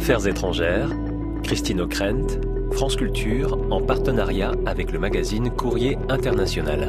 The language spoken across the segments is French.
Affaires étrangères, Christine Ockrent, France Culture, en partenariat avec le magazine Courrier International.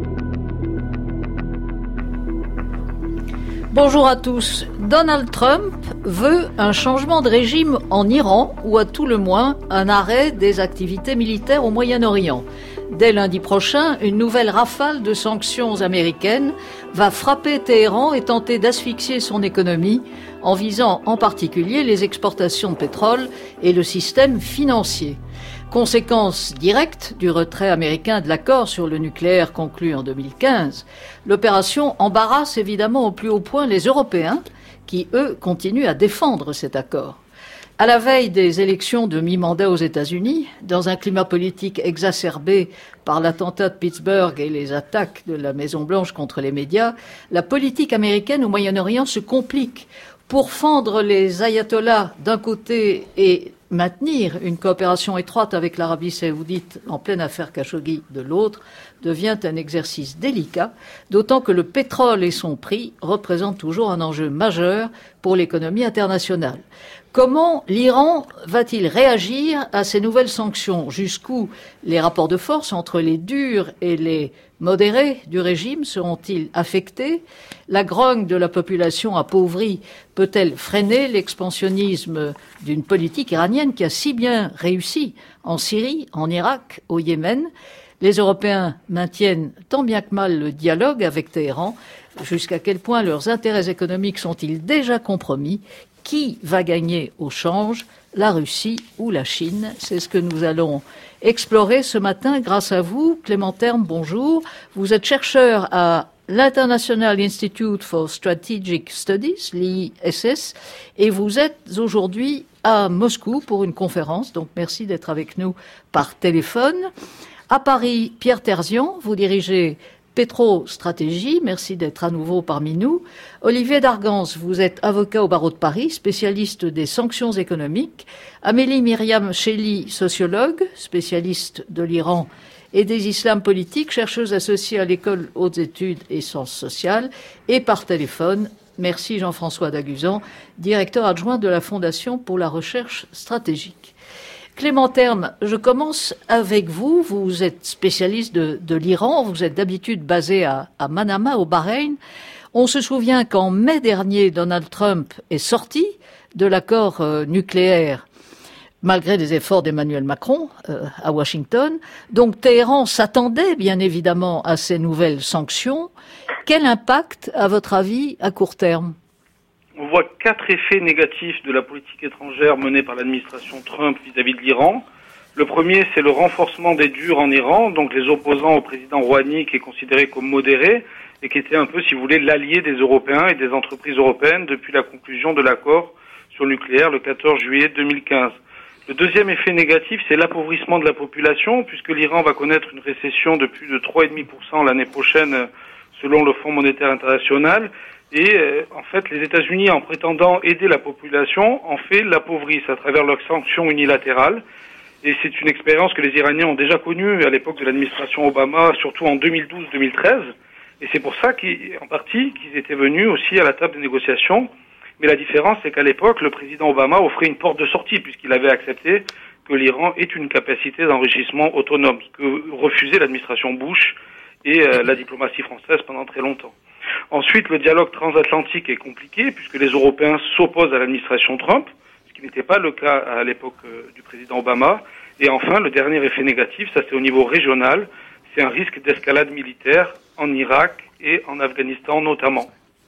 Bonjour à tous. Donald Trump veut un changement de régime en Iran ou à tout le moins un arrêt des activités militaires au Moyen-Orient. Dès lundi prochain, une nouvelle rafale de sanctions américaines va frapper Téhéran et tenter d'asphyxier son économie en visant en particulier les exportations de pétrole et le système financier. Conséquence directe du retrait américain de l'accord sur le nucléaire conclu en 2015, l'opération embarrasse évidemment au plus haut point les Européens qui, eux, continuent à défendre cet accord. À la veille des élections de mi-mandat aux États-Unis, dans un climat politique exacerbé par l'attentat de Pittsburgh et les attaques de la Maison-Blanche contre les médias, la politique américaine au Moyen-Orient se complique. Pour fendre les ayatollahs d'un côté et maintenir une coopération étroite avec l'Arabie saoudite en pleine affaire Khashoggi de l'autre devient un exercice délicat, d'autant que le pétrole et son prix représentent toujours un enjeu majeur pour l'économie internationale. Comment l'Iran va-t-il réagir à ces nouvelles sanctions ? Jusqu'où les rapports de force entre les durs et les modérés du régime seront-ils affectés ? La grogne de la population appauvrie peut-elle freiner l'expansionnisme d'une politique iranienne qui a si bien réussi en Syrie, en Irak, au Yémen ? Les Européens maintiennent tant bien que mal le dialogue avec Téhéran. Jusqu'à quel point leurs intérêts économiques sont-ils déjà compromis ? Qui va gagner au change, la Russie ou la Chine ? C'est ce que nous allons explorer ce matin grâce à vous. Clément Terme, bonjour. Vous êtes chercheur à l'International Institute for Strategic Studies, l'ISS, et vous êtes aujourd'hui à Moscou pour une conférence, donc merci d'être avec nous par téléphone. À Paris, Pierre Terzian, vous dirigez Pétro-Stratégie, merci d'être à nouveau parmi nous. Olivier Dargans, vous êtes avocat au barreau de Paris, spécialiste des sanctions économiques. Amélie Myriam Chély, sociologue, spécialiste de l'Iran et des islams politiques, chercheuse associée à l'école Hautes Études et Sciences Sociales. Et par téléphone, merci Jean-François Daguzan, directeur adjoint de la Fondation pour la recherche stratégique. Clément Terme, je commence avec vous. Vous êtes spécialiste de l'Iran. Vous êtes d'habitude basé à Manama, au Bahreïn. On se souvient qu'en mai dernier, Donald Trump est sorti de l'accord nucléaire, malgré les efforts d'Emmanuel Macron à Washington. Donc Téhéran s'attendait bien évidemment à ces nouvelles sanctions. Quel impact, à votre avis, à court terme ? On voit 4 effets négatifs de la politique étrangère menée par l'administration Trump vis-à-vis de l'Iran. Le premier, c'est le renforcement des durs en Iran, donc les opposants au président Rouhani, qui est considéré comme modéré et qui était un peu, si vous voulez, l'allié des Européens et des entreprises européennes depuis la conclusion de l'accord sur le nucléaire le 14 juillet 2015. Le deuxième effet négatif, c'est l'appauvrissement de la population, puisque l'Iran va connaître une récession de plus de 3,5% l'année prochaine, selon le Fonds monétaire international. Et en fait, les États-Unis, en prétendant aider la population, en fait l'appauvrissent à travers leurs sanctions unilatérales. Et c'est une expérience que les Iraniens ont déjà connue à l'époque de l'administration Obama, surtout en 2012-2013. Et c'est pour ça qu'en partie, qu'ils étaient venus aussi à la table des négociations. Mais la différence, c'est qu'à l'époque, le président Obama offrait une porte de sortie, puisqu'il avait accepté que l'Iran ait une capacité d'enrichissement autonome, ce que refusait l'administration Bush et la diplomatie française pendant très longtemps. Ensuite, le dialogue transatlantique est compliqué puisque les Européens s'opposent à l'administration Trump, ce qui n'était pas le cas à l'époque du président Obama. Et enfin, le dernier effet négatif, ça c'est au niveau régional, c'est un risque d'escalade militaire en Irak et en Afghanistan notamment.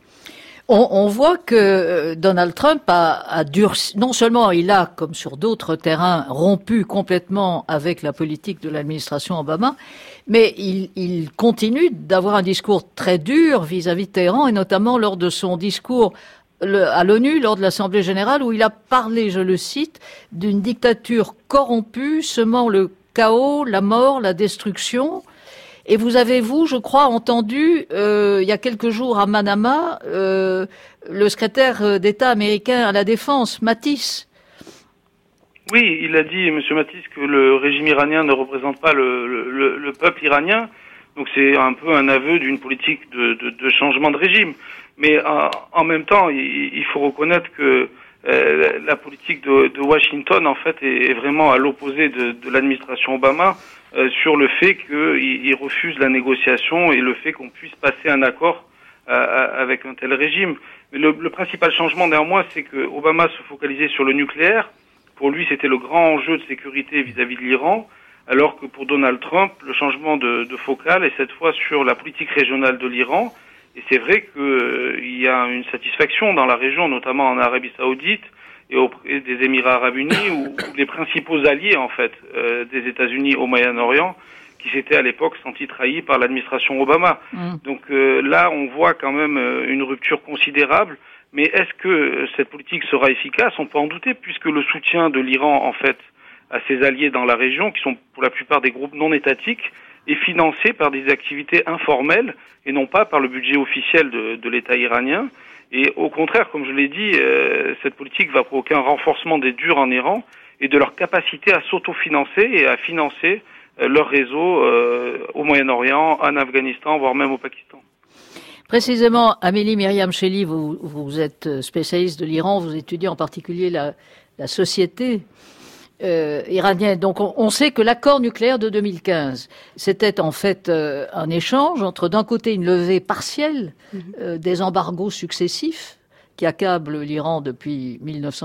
On voit que Donald Trump a durci, non seulement il a, comme sur d'autres terrains, rompu complètement avec la politique de l'administration Obama, mais il continue d'avoir un discours très dur vis-à-vis de Téhéran, et notamment lors de son discours à l'ONU, lors de l'Assemblée générale, où il a parlé, je le cite, d'une dictature corrompue, semant le chaos, la mort, la destruction. Et vous avez, je crois, entendu, il y a quelques jours à Manama, le secrétaire d'État américain à la Défense, Mattis. Oui, il a dit, M. Mattis, que le régime iranien ne représente pas le peuple iranien. Donc c'est un peu un aveu d'une politique de changement de régime. Mais en même temps, il faut reconnaître que la politique de Washington, en fait, est vraiment à l'opposé de l'administration Obama sur le fait qu'il refuse la négociation et le fait qu'on puisse passer un accord avec un tel régime. Mais le principal changement, néanmoins, c'est que Obama se focalisait sur le nucléaire. Pour lui, c'était le grand enjeu de sécurité vis-à-vis de l'Iran, alors que pour Donald Trump, le changement de focale est cette fois sur la politique régionale de l'Iran. Et c'est vrai qu'il y a une satisfaction dans la région, notamment en Arabie Saoudite et auprès des Émirats Arabes Unis, où les principaux alliés, en fait, des États-Unis au Moyen-Orient, qui s'étaient à l'époque sentis trahis par l'administration Obama. Donc là, on voit quand même une rupture considérable. Mais est-ce que cette politique sera efficace? On peut en douter, puisque le soutien de l'Iran, en fait, à ses alliés dans la région, qui sont pour la plupart des groupes non étatiques, est financé par des activités informelles et non pas par le budget officiel de l'État iranien. Et au contraire, comme je l'ai dit, cette politique va provoquer un renforcement des durs en Iran et de leur capacité à s'autofinancer et à financer leur réseau au Moyen-Orient, en Afghanistan, voire même au Pakistan. Précisément, Amélie Myriam Chély, vous êtes spécialiste de l'Iran, vous étudiez en particulier la société iranienne. Donc on sait que l'accord nucléaire de 2015, c'était en fait un échange entre d'un côté une levée partielle des embargos successifs qui accablent l'Iran depuis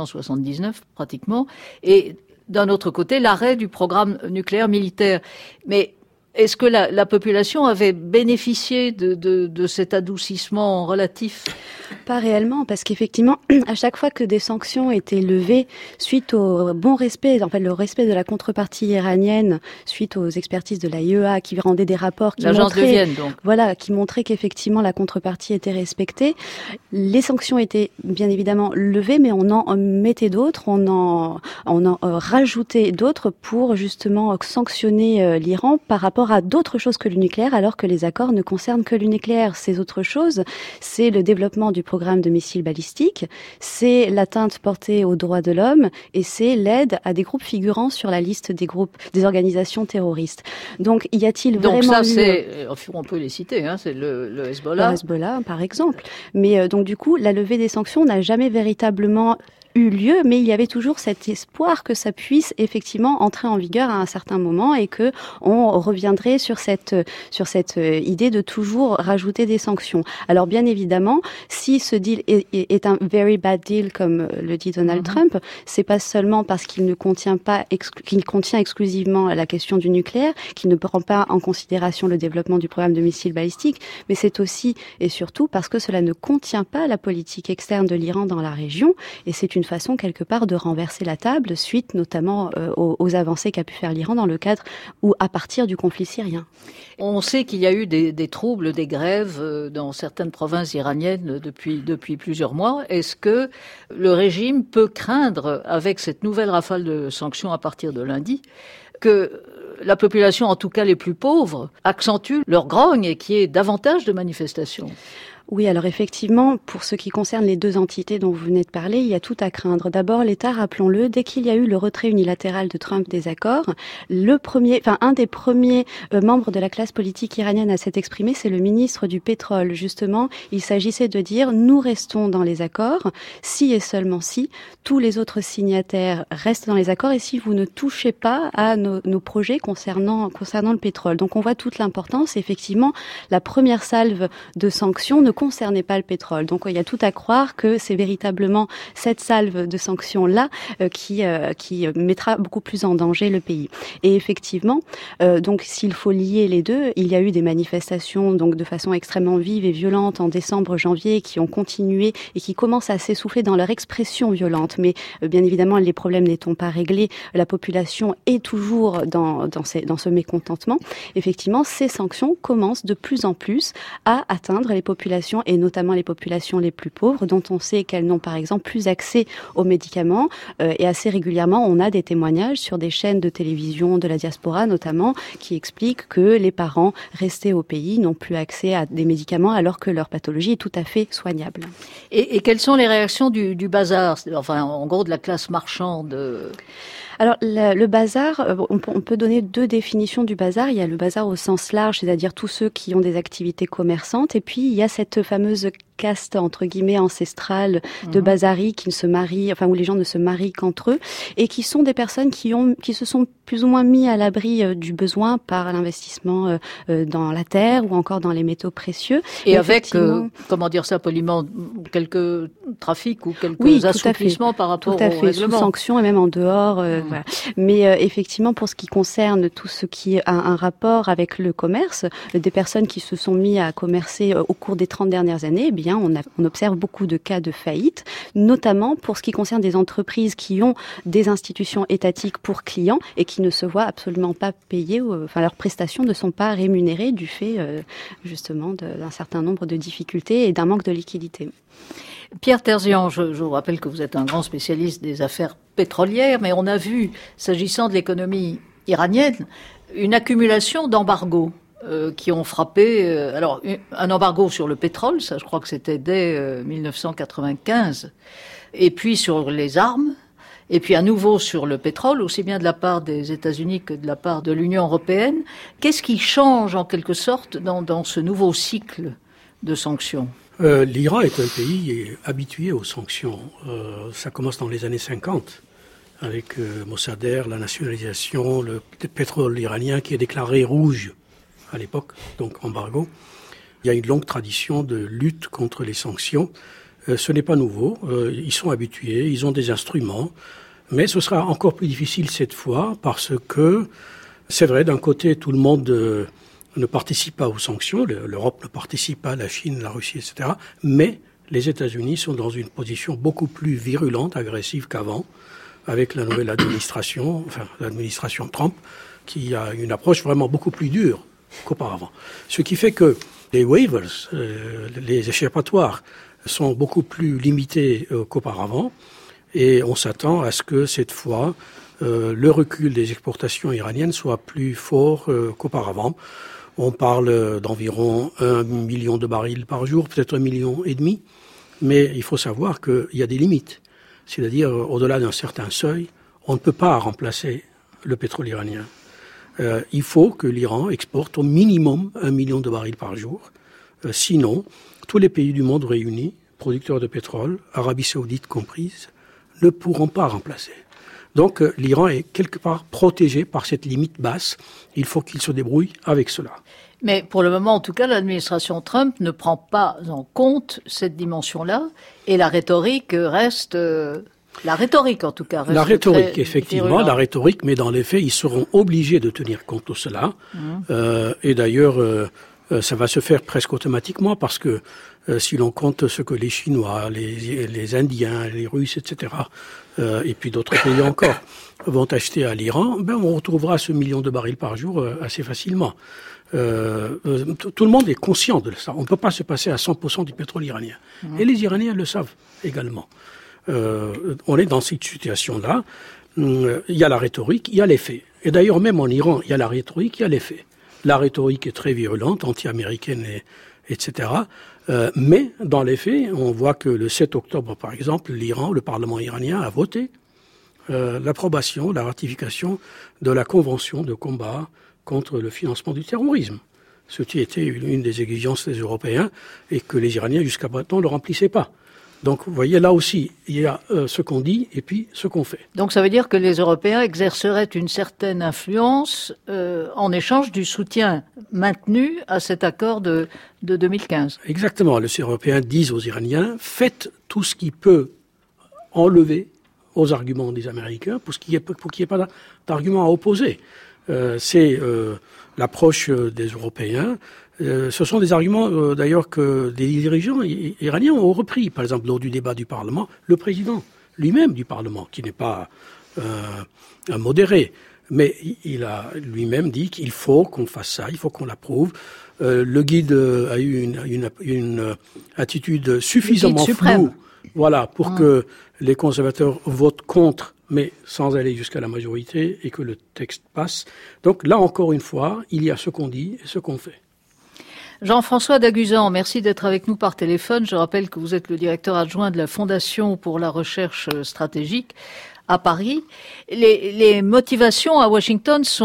1979 pratiquement, et d'un autre côté l'arrêt du programme nucléaire militaire. Mais est-ce que la population avait bénéficié de cet adoucissement relatif? Pas réellement, parce qu'effectivement, à chaque fois que des sanctions étaient levées suite au bon respect, en fait, le respect de la contrepartie iranienne, suite aux expertises de l'AIEA qui rendaient des rapports qui montraient, de Vienne, donc. Voilà, qui montraient qu'effectivement la contrepartie était respectée. Les sanctions étaient bien évidemment levées, mais on en mettait d'autres, on en rajoutait d'autres pour justement sanctionner l'Iran par rapport à d'autres choses que le nucléaire, alors que les accords ne concernent que le nucléaire. Ces autres choses, c'est le développement du programme de missiles balistiques, c'est l'atteinte portée aux droits de l'homme et c'est l'aide à des groupes figurant sur la liste des organisations terroristes. Donc, y a-t-il vraiment... Donc ça, on peut les citer, hein, c'est le Hezbollah. Le Hezbollah, par exemple. Mais donc, du coup, la levée des sanctions n'a jamais véritablement eu lieu, mais il y avait toujours cet espoir que ça puisse effectivement entrer en vigueur à un certain moment et que on reviendrait sur cette idée de toujours rajouter des sanctions. Alors bien évidemment, si ce deal est un very bad deal comme le dit Donald Trump, c'est pas seulement parce qu'il ne contient pas qu'il contient exclusivement la question du nucléaire, qu'il ne prend pas en considération le développement du programme de missiles balistiques, mais c'est aussi et surtout parce que cela ne contient pas la politique externe de l'Iran dans la région, et c'est une façon quelque part de renverser la table suite notamment aux avancées qu'a pu faire l'Iran dans le cadre ou à partir du conflit syrien. On sait qu'il y a eu des troubles, des grèves dans certaines provinces iraniennes depuis plusieurs mois. Est-ce que le régime peut craindre, avec cette nouvelle rafale de sanctions à partir de lundi, que la population, en tout cas les plus pauvres, accentue leur grogne et qu'il y ait davantage de manifestations? Oui, alors effectivement, pour ce qui concerne les deux entités dont vous venez de parler, il y a tout à craindre. D'abord, l'État, rappelons-le, dès qu'il y a eu le retrait unilatéral de Trump des accords, un des premiers membres de la classe politique iranienne à s'être exprimé, c'est le ministre du pétrole. Justement, il s'agissait de dire, nous restons dans les accords, si et seulement si, tous les autres signataires restent dans les accords et si vous ne touchez pas à nos projets concernant le pétrole. Donc on voit toute l'importance. Effectivement, la première salve de sanctions ne concernait pas le pétrole. Donc il y a tout à croire que c'est véritablement cette salve de sanctions-là qui mettra beaucoup plus en danger le pays. Et effectivement, donc s'il faut lier les deux, il y a eu des manifestations donc de façon extrêmement vive et violente en décembre, janvier, qui ont continué et qui commencent à s'essouffler dans leur expression violente. Mais bien évidemment, les problèmes n'étant pas réglés, la population est toujours dans ce mécontentement. Effectivement, ces sanctions commencent de plus en plus à atteindre les populations et notamment les populations les plus pauvres, dont on sait qu'elles n'ont par exemple plus accès aux médicaments. Et assez régulièrement, on a des témoignages sur des chaînes de télévision de la diaspora notamment qui expliquent que les parents restés au pays n'ont plus accès à des médicaments alors que leur pathologie est tout à fait soignable. Et quelles sont les réactions du bazar, enfin en gros de la classe marchande? Alors, le bazar, on peut donner deux définitions du bazar. Il y a le bazar au sens large, c'est-à-dire tous ceux qui ont des activités commerçantes. Et puis, il y a cette fameuse caste entre guillemets ancestrale de Bazari qui ne se marient, enfin où les gens ne se marient qu'entre eux, et qui sont des personnes qui se sont plus ou moins mis à l'abri du besoin par l'investissement dans la terre ou encore dans les métaux précieux. Et avec, comment dire ça poliment, quelques trafics ou quelques assouplissements par rapport au règlement. Sous sanction et même en dehors. Voilà. Mais effectivement, pour ce qui concerne tout ce qui a un rapport avec le commerce, des personnes qui se sont mis à commercer au cours des 30 dernières années, eh bien, on observe beaucoup de cas de faillite, notamment pour ce qui concerne des entreprises qui ont des institutions étatiques pour clients et qui ne se voient absolument pas payer, enfin leurs prestations ne sont pas rémunérées du fait justement d'un certain nombre de difficultés et d'un manque de liquidité. Pierre Terzian, je vous rappelle que vous êtes un grand spécialiste des affaires pétrolières, mais on a vu, s'agissant de l'économie iranienne, une accumulation d'embargos qui ont frappé. Alors, un embargo sur le pétrole, ça je crois que c'était dès 1995, et puis sur les armes, et puis à nouveau sur le pétrole, aussi bien de la part des États-Unis que de la part de l'Union européenne. Qu'est-ce qui change en quelque sorte dans ce nouveau cycle de sanctions ? L'Iran est un pays habitué aux sanctions. Ça commence dans les années 50 avec Mossadegh, la nationalisation, le pétrole iranien qui est déclaré rouge à l'époque, donc embargo. Il y a une longue tradition de lutte contre les sanctions. Ce n'est pas nouveau, ils sont habitués, ils ont des instruments, mais ce sera encore plus difficile cette fois parce que, c'est vrai, d'un côté, tout le monde ne participe pas aux sanctions, l'Europe ne participe pas, la Chine, la Russie, etc., mais les États-Unis sont dans une position beaucoup plus virulente, agressive qu'avant, avec la nouvelle administration, enfin l'administration Trump, qui a une approche vraiment beaucoup plus dure qu'auparavant. Ce qui fait que les waivers, les échappatoires, sont beaucoup plus limités qu'auparavant et on s'attend à ce que cette fois le recul des exportations iraniennes soit plus fort qu'auparavant. On parle d'environ 1 million de barils par jour, peut-être 1,5 million, mais il faut savoir qu'il y a des limites. C'est-à-dire, au-delà d'un certain seuil, on ne peut pas remplacer le pétrole iranien. Il faut que l'Iran exporte au minimum 1 million de barils par jour. Sinon, tous les pays du monde réunis, producteurs de pétrole, Arabie Saoudite comprise, ne pourront pas remplacer. Donc l'Iran est quelque part protégé par cette limite basse. Il faut qu'il se débrouille avec cela. Mais pour le moment, en tout cas, l'administration Trump ne prend pas en compte cette dimension-là et la rhétorique reste... La rhétorique, en tout cas. La rhétorique, effectivement, virulent. La rhétorique, mais dans les faits, ils seront obligés de tenir compte de cela. Et d'ailleurs, ça va se faire presque automatiquement parce que si l'on compte ce que les Chinois, les Indiens, les Russes, etc., et puis d'autres pays encore, vont acheter à l'Iran, on retrouvera ce 1 million de barils par jour assez facilement. Tout le monde est conscient de ça. On ne peut pas se passer à 100% du pétrole iranien. Et les Iraniens le savent également. On est dans cette situation-là. Il y a la rhétorique, il y a les faits. Et d'ailleurs, même en Iran, il y a la rhétorique, il y a les faits. La rhétorique est très virulente, anti-américaine, etc. Mais dans les faits, on voit que le 7 octobre, par exemple, l'Iran, le Parlement iranien a voté l'approbation, la ratification de la Convention de combat contre le financement du terrorisme. Ce qui était une des exigences des Européens et que les Iraniens, jusqu'à maintenant, ne remplissaient pas. Donc, vous voyez, là aussi, il y a ce qu'on dit et puis ce qu'on fait. Donc, ça veut dire que les Européens exerceraient une certaine influence en échange du soutien maintenu à cet accord de 2015. Exactement. Les Européens disent aux Iraniens, faites tout ce qui peut enlever aux arguments des Américains pour qu'il n'y ait pas d'arguments à opposer. C'est l'approche des Européens. Ce sont des arguments, d'ailleurs, que des dirigeants iraniens ont repris. Par exemple, lors du débat du Parlement, le président lui-même du Parlement, qui n'est pas un modéré, mais il a lui-même dit qu'il faut qu'on fasse ça, il faut qu'on l'approuve. Le guide a eu une attitude suffisamment floue, voilà, pour que les conservateurs votent contre, mais sans aller jusqu'à la majorité, et que le texte passe. Donc là, encore une fois, il y a ce qu'on dit et ce qu'on fait. Jean-François Daguzan, merci d'être avec nous par téléphone. Je rappelle que vous êtes le directeur adjoint de la Fondation pour la recherche stratégique à Paris. Les motivations à Washington sont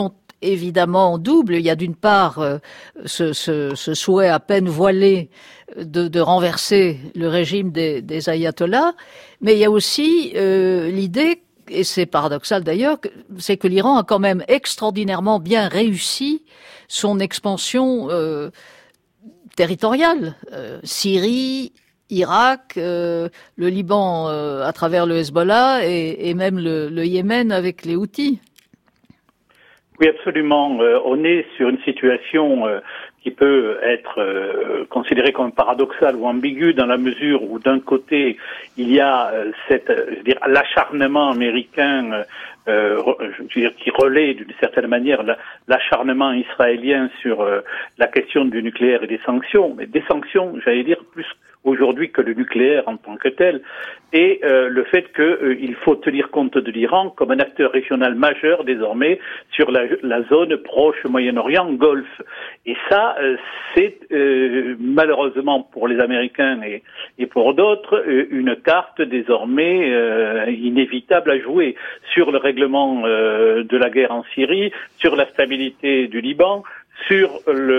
évidemment double. Il y a d'une part ce souhait à peine voilé de renverser le régime des ayatollahs, mais il y a aussi l'idée, et c'est paradoxal d'ailleurs, c'est que l'Iran a quand même extraordinairement bien réussi son expansion territoriale. Syrie, Irak, le Liban à travers le Hezbollah et même le Yémen avec les Houthis. Oui, absolument. On est sur une situation qui peut être considérée comme paradoxale ou ambiguë dans la mesure où d'un côté il y a l'acharnement américain qui relaie d'une certaine manière l'acharnement israélien sur la question du nucléaire et des sanctions, mais des sanctions, j'allais dire, plus aujourd'hui que le nucléaire en tant que tel, et le fait qu'il faut tenir compte de l'Iran comme un acteur régional majeur désormais sur la zone proche Moyen-Orient, Golfe. Et ça, c'est malheureusement pour les Américains et pour d'autres une carte désormais inévitable à jouer sur le règlement de la guerre en Syrie, sur la stabilité du Liban, sur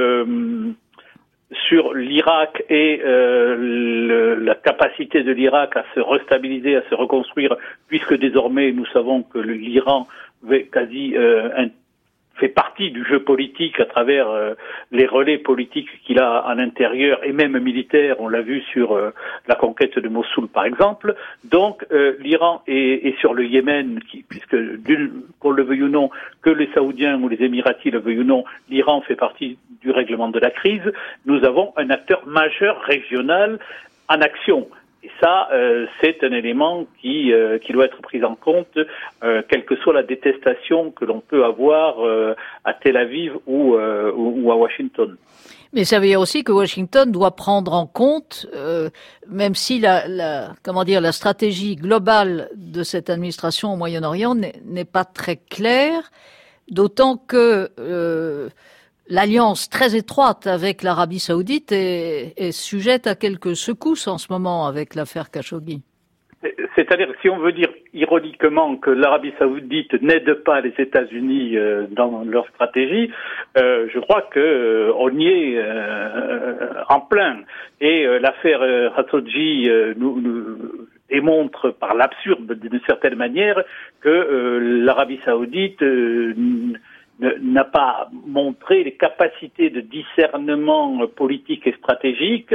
l'Irak et la capacité de l'Irak à se restabiliser, à se reconstruire, puisque désormais nous savons que l'Iran fait partie du jeu politique à travers les relais politiques qu'il a à l'intérieur et même militaires, on l'a vu sur la conquête de Mossoul par exemple. Donc l'Iran est sur le Yémen, puisque qu'on le veuille ou non, que les Saoudiens ou les Émiratis le veuillent ou non, l'Iran fait partie du règlement de la crise. Nous avons un acteur majeur régional en action. Et ça, c'est un élément qui doit être pris en compte, quelle que soit la détestation que l'on peut avoir à Tel Aviv ou à Washington. Mais ça veut dire aussi que Washington doit prendre en compte, même si la stratégie globale de cette administration au Moyen-Orient n'est pas très claire, d'autant que l'alliance très étroite avec l'Arabie Saoudite est sujette à quelques secousses en ce moment avec l'affaire Khashoggi. C'est-à-dire, si on veut dire ironiquement que l'Arabie Saoudite n'aide pas les États-Unis dans leur stratégie, je crois que on y est en plein. Et l'affaire Khashoggi nous démontre par l'absurde d'une certaine manière que l'Arabie Saoudite n'a pas montré les capacités de discernement politique et stratégique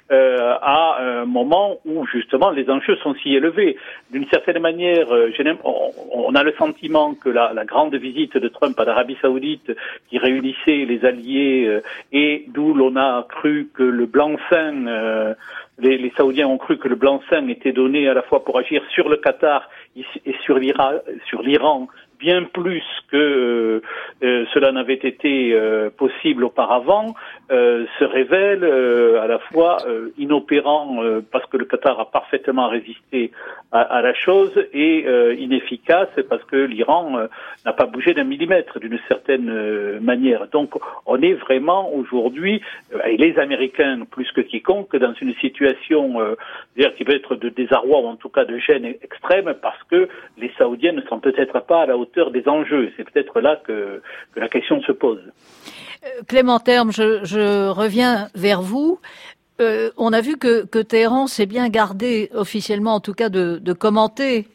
à un moment où justement les enjeux sont si élevés. D'une certaine manière, on a le sentiment que la grande visite de Trump à l'Arabie Saoudite qui réunissait les alliés et d'où l'on a cru que le blanc-seing les Saoudiens ont cru que le blanc-seing était donné à la fois pour agir sur le Qatar et sur l'Iran, bien plus que cela n'avait été possible auparavant, se révèle à la fois inopérant parce que le Qatar a parfaitement résisté à la chose et inefficace parce que l'Iran n'a pas bougé d'un millimètre d'une certaine manière. Donc on est vraiment aujourd'hui, et les Américains plus que quiconque, dans une situation qui peut être de désarroi ou en tout cas de gêne extrême parce que les Saoudiens ne sont peut-être pas à la hauteur des enjeux. C'est peut-être là que la question se pose. Clément Terme, je reviens vers vous. On a vu que Téhéran s'est bien gardé, officiellement en tout cas, de commenter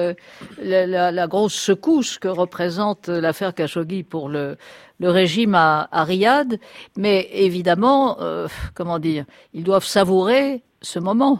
la grosse secousse que représente l'affaire Khashoggi pour le régime à Riyad. Mais évidemment, ils doivent savourer ce moment.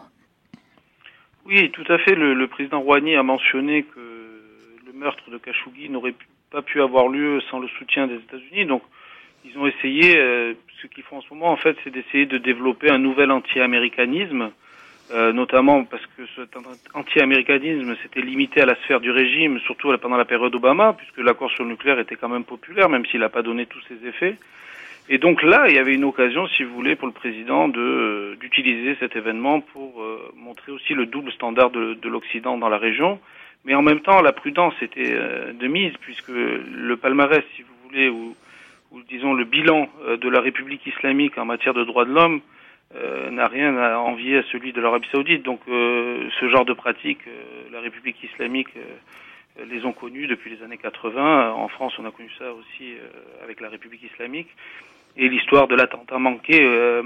Oui, tout à fait. Le président Rouhani a mentionné que le meurtre de Khashoggi n'aurait pas pu avoir lieu sans le soutien des États-Unis. Donc, ils ont essayé, ce qu'ils font en ce moment, en fait, c'est d'essayer de développer un nouvel anti-américanisme, notamment parce que cet anti-américanisme s'était limité à la sphère du régime, surtout pendant la période Obama, puisque l'accord sur le nucléaire était quand même populaire, même s'il n'a pas donné tous ses effets. Et donc là, il y avait une occasion, si vous voulez, pour le président d'utiliser cet événement pour montrer aussi le double standard de l'Occident dans la région. Mais en même temps, la prudence était de mise, puisque le palmarès, si vous voulez, ou disons le bilan de la République islamique en matière de droits de l'homme n'a rien à envier à celui de l'Arabie Saoudite. Donc ce genre de pratique, la République islamique les ont connus depuis les années 80. En France, on a connu ça aussi avec la République islamique. Et l'histoire de l'attentat manqué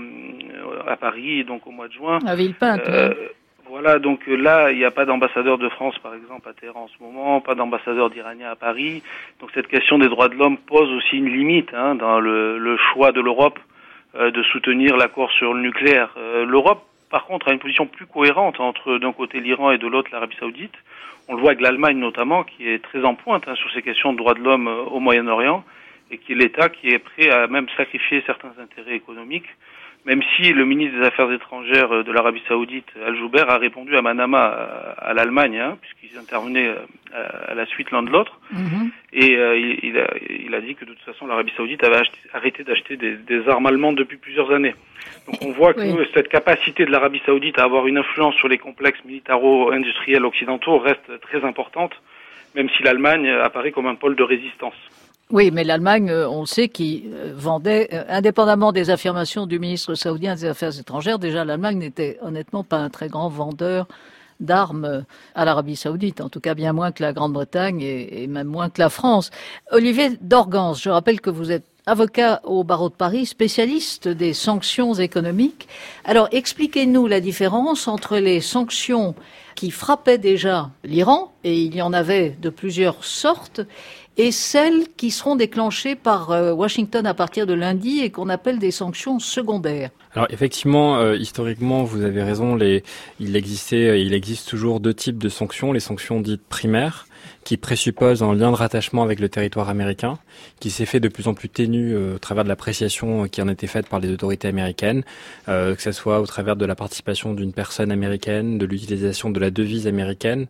à Paris, donc au mois de juin. À Villepinte. Voilà, donc là, il n'y a pas d'ambassadeur de France, par exemple, à Téhéran en ce moment, pas d'ambassadeur d'Iranien à Paris. Donc cette question des droits de l'homme pose aussi une limite dans le choix de l'Europe de soutenir l'accord sur le nucléaire. L'Europe, par contre, a une position plus cohérente entre d'un côté l'Iran et de l'autre l'Arabie Saoudite. On le voit avec l'Allemagne notamment, qui est très en pointe sur ces questions de droits de l'homme au Moyen-Orient, et qui est l'État qui est prêt à même sacrifier certains intérêts économiques, même si le ministre des Affaires étrangères de l'Arabie Saoudite, Al-Jubeir, a répondu à Manama, à l'Allemagne, puisqu'ils intervenaient à la suite l'un de l'autre, et il a dit que de toute façon l'Arabie Saoudite avait arrêté d'acheter des armes allemandes depuis plusieurs années. Donc on voit que cette capacité de l'Arabie Saoudite à avoir une influence sur les complexes militaro-industriels occidentaux reste très importante, même si l'Allemagne apparaît comme un pôle de résistance. Oui, mais l'Allemagne, on le sait, qui vendait, indépendamment des affirmations du ministre saoudien des Affaires étrangères, déjà l'Allemagne n'était honnêtement pas un très grand vendeur d'armes à l'Arabie Saoudite, en tout cas bien moins que la Grande-Bretagne et même moins que la France. Olivier Dorgans, je rappelle que vous êtes avocat au barreau de Paris, spécialiste des sanctions économiques. Alors expliquez-nous la différence entre les sanctions qui frappaient déjà l'Iran, et il y en avait de plusieurs sortes, et celles qui seront déclenchées par Washington à partir de lundi et qu'on appelle des sanctions secondaires. Alors effectivement, historiquement, vous avez raison, il existe toujours deux types de sanctions, les sanctions dites primaires, qui présupposent un lien de rattachement avec le territoire américain, qui s'est fait de plus en plus ténu au travers de l'appréciation qui en était faite par les autorités américaines, que ce soit au travers de la participation d'une personne américaine, de l'utilisation de la devise américaine,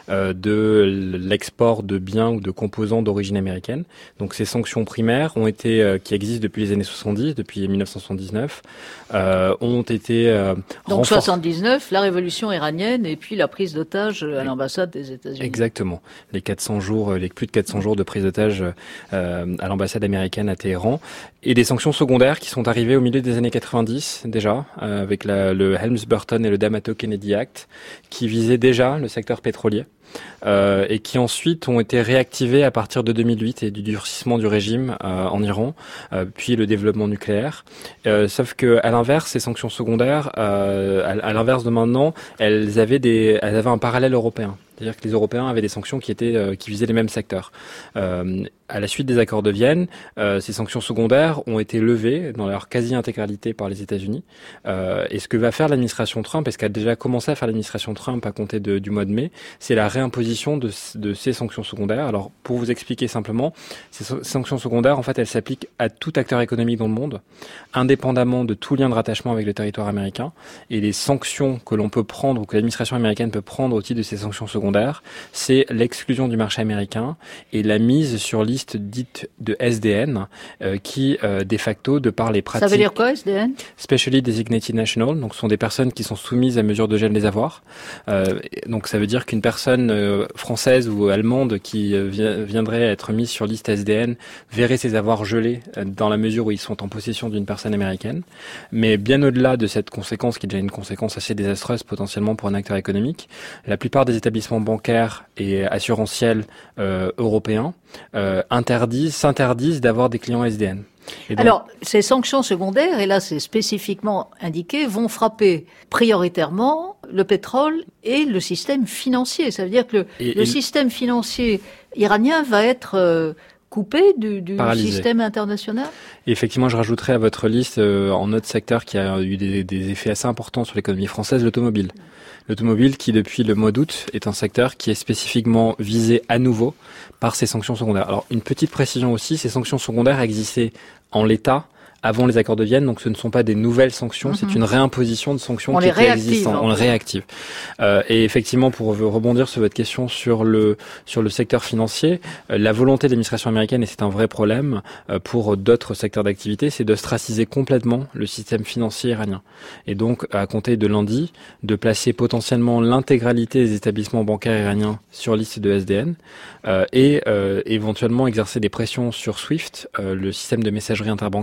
de l'export de biens ou de composants d'origine américaine. Donc ces sanctions primaires qui existent depuis les années 70, depuis 1979, ont été donc 79, la révolution iranienne et puis la prise d'otages à l'ambassade des États-Unis. Exactement. Les plus de 400 jours de prise d'otages à l'ambassade américaine à Téhéran, et des sanctions secondaires qui sont arrivées au milieu des années 90 déjà, avec le Helms-Burton et le D'Amato-Kennedy Act, qui visaient déjà le secteur pétrolier. Et qui ensuite ont été réactivés à partir de 2008 et du durcissement du régime en Iran, puis le développement nucléaire. Sauf que à l'inverse, ces sanctions secondaires, à l'inverse de maintenant, elles avaient un parallèle européen. C'est-à-dire que les Européens avaient des sanctions qui visaient les mêmes secteurs. À la suite des accords de Vienne, ces sanctions secondaires ont été levées dans leur quasi-intégralité par les États-Unis. Et ce que va faire l'administration Trump, et ce qu'a déjà commencé à faire l'administration Trump à compter du mois de mai, c'est la réimposition de ces sanctions secondaires. Alors, pour vous expliquer simplement, ces sanctions secondaires, en fait, elles s'appliquent à tout acteur économique dans le monde, indépendamment de tout lien de rattachement avec le territoire américain. Et les sanctions que l'on peut prendre, ou que l'administration américaine peut prendre au titre de ces sanctions secondaires, c'est l'exclusion du marché américain et la mise sur liste dite de SDN, qui, de facto, de par les pratiques... Ça veut dire quoi, SDN? Specially Designated National, donc ce sont des personnes qui sont soumises à mesure de gel des avoirs. Donc ça veut dire qu'une personne française ou allemande qui viendrait être mise sur liste SDN verrait ses avoirs gelés dans la mesure où ils sont en possession d'une personne américaine. Mais bien au-delà de cette conséquence, qui est déjà une conséquence assez désastreuse potentiellement pour un acteur économique, la plupart des établissements bancaires et assurantiels européens s'interdisent d'avoir des clients SDN. Donc, alors, ces sanctions secondaires, et là c'est spécifiquement indiqué, vont frapper prioritairement le pétrole et le système financier. Ça veut dire que le système financier iranien va être coupé du système international? Et effectivement, je rajouterais à votre liste, en autre secteur qui a eu des effets assez importants sur l'économie française, l'automobile. L'automobile qui, depuis le mois d'août, est un secteur qui est spécifiquement visé à nouveau par ces sanctions secondaires. Alors, une petite précision aussi, ces sanctions secondaires existaient en l'état avant les accords de Vienne, donc ce ne sont pas des nouvelles sanctions, c'est une réimposition de sanctions qui étaient existantes. On les réactive. Et effectivement, pour rebondir sur votre question sur le secteur financier, la volonté de l'administration américaine, et c'est un vrai problème pour d'autres secteurs d'activité, c'est d'ostraciser complètement le système financier iranien. Et donc, à compter de lundi, de placer potentiellement l'intégralité des établissements bancaires iraniens sur liste de SDN, et éventuellement exercer des pressions sur SWIFT, le système de messagerie interbancaire,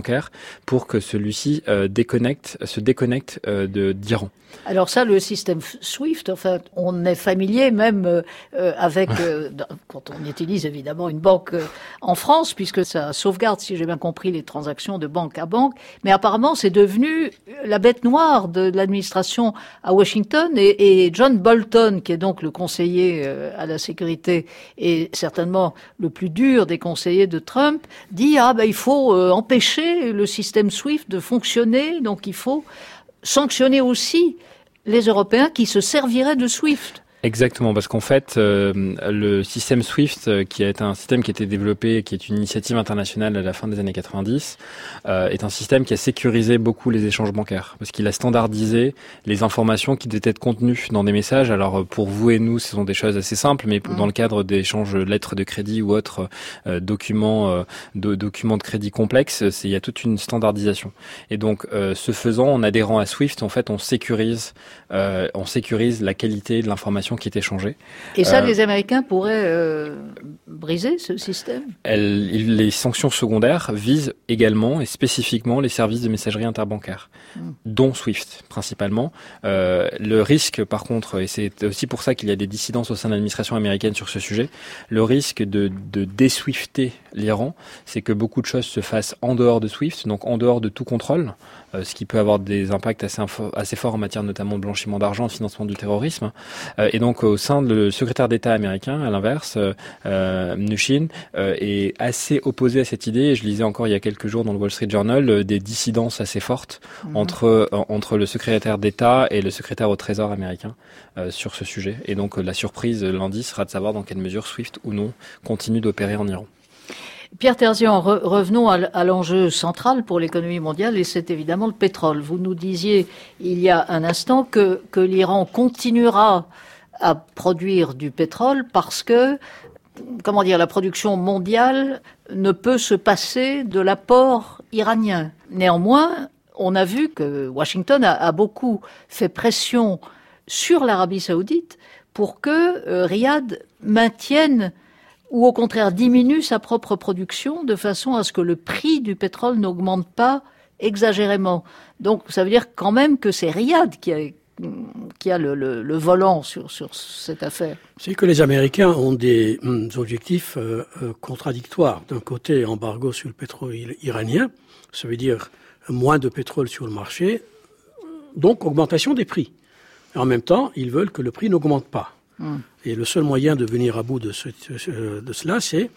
pour que celui-ci se déconnecte d'Iran. Alors ça, le système SWIFT, enfin, on est familier même avec, quand on utilise évidemment une banque en France, puisque ça sauvegarde, si j'ai bien compris, les transactions de banque à banque. Mais apparemment, c'est devenu la bête noire de l'administration à Washington. Et John Bolton, qui est donc le conseiller à la sécurité et certainement le plus dur des conseillers de Trump, dit il faut empêcher le système SWIFT de fonctionner, donc il faut sanctionner aussi les Européens qui se serviraient de SWIFT. Exactement, parce qu'en fait, le système SWIFT, qui est un système qui a été développé, qui est une initiative internationale à la fin des années 90, est un système qui a sécurisé beaucoup les échanges bancaires, parce qu'il a standardisé les informations qui devaient être contenues dans des messages. Alors pour vous et nous, ce sont des choses assez simples, mais dans le cadre d'échanges lettres de crédit ou autres documents de crédit complexes, il y a toute une standardisation. Et donc, ce faisant, en adhérant à SWIFT, en fait, on sécurise la qualité de l'information qui est échangée. Et ça, les Américains pourraient briser ce système ? Les sanctions secondaires visent également et spécifiquement les services de messagerie interbancaire, dont SWIFT principalement. Le risque, par contre, et c'est aussi pour ça qu'il y a des dissidences au sein de l'administration américaine sur ce sujet, le risque de dé-SWIFter l'Iran, c'est que beaucoup de choses se fassent en dehors de SWIFT, donc en dehors de tout contrôle, ce qui peut avoir des impacts assez forts en matière notamment de blanchiment d'argent, de financement du terrorisme. Et donc au sein de le secrétaire d'État américain, à l'inverse, Mnuchin est assez opposé à cette idée. Et je lisais encore il y a quelques jours dans le Wall Street Journal des dissidences assez fortes entre le secrétaire d'État et le secrétaire au Trésor américain sur ce sujet. Et donc la surprise lundi sera de savoir dans quelle mesure SWIFT ou non continue d'opérer en Iran. Pierre Terzian, revenons à l'enjeu central pour l'économie mondiale, et c'est évidemment le pétrole. Vous nous disiez il y a un instant que l'Iran continuera à produire du pétrole parce que, la production mondiale ne peut se passer de l'apport iranien. Néanmoins, on a vu que Washington a beaucoup fait pression sur l'Arabie Saoudite pour que Riyad maintienne ou au contraire diminue sa propre production de façon à ce que le prix du pétrole n'augmente pas exagérément. Donc ça veut dire quand même que c'est Riyad qui a le volant sur cette affaire. C'est que les Américains ont des objectifs contradictoires. D'un côté, embargo sur le pétrole iranien, ça veut dire moins de pétrole sur le marché, donc augmentation des prix. Et en même temps, ils veulent que le prix n'augmente pas. Et le seul moyen de venir à bout de cela, c'est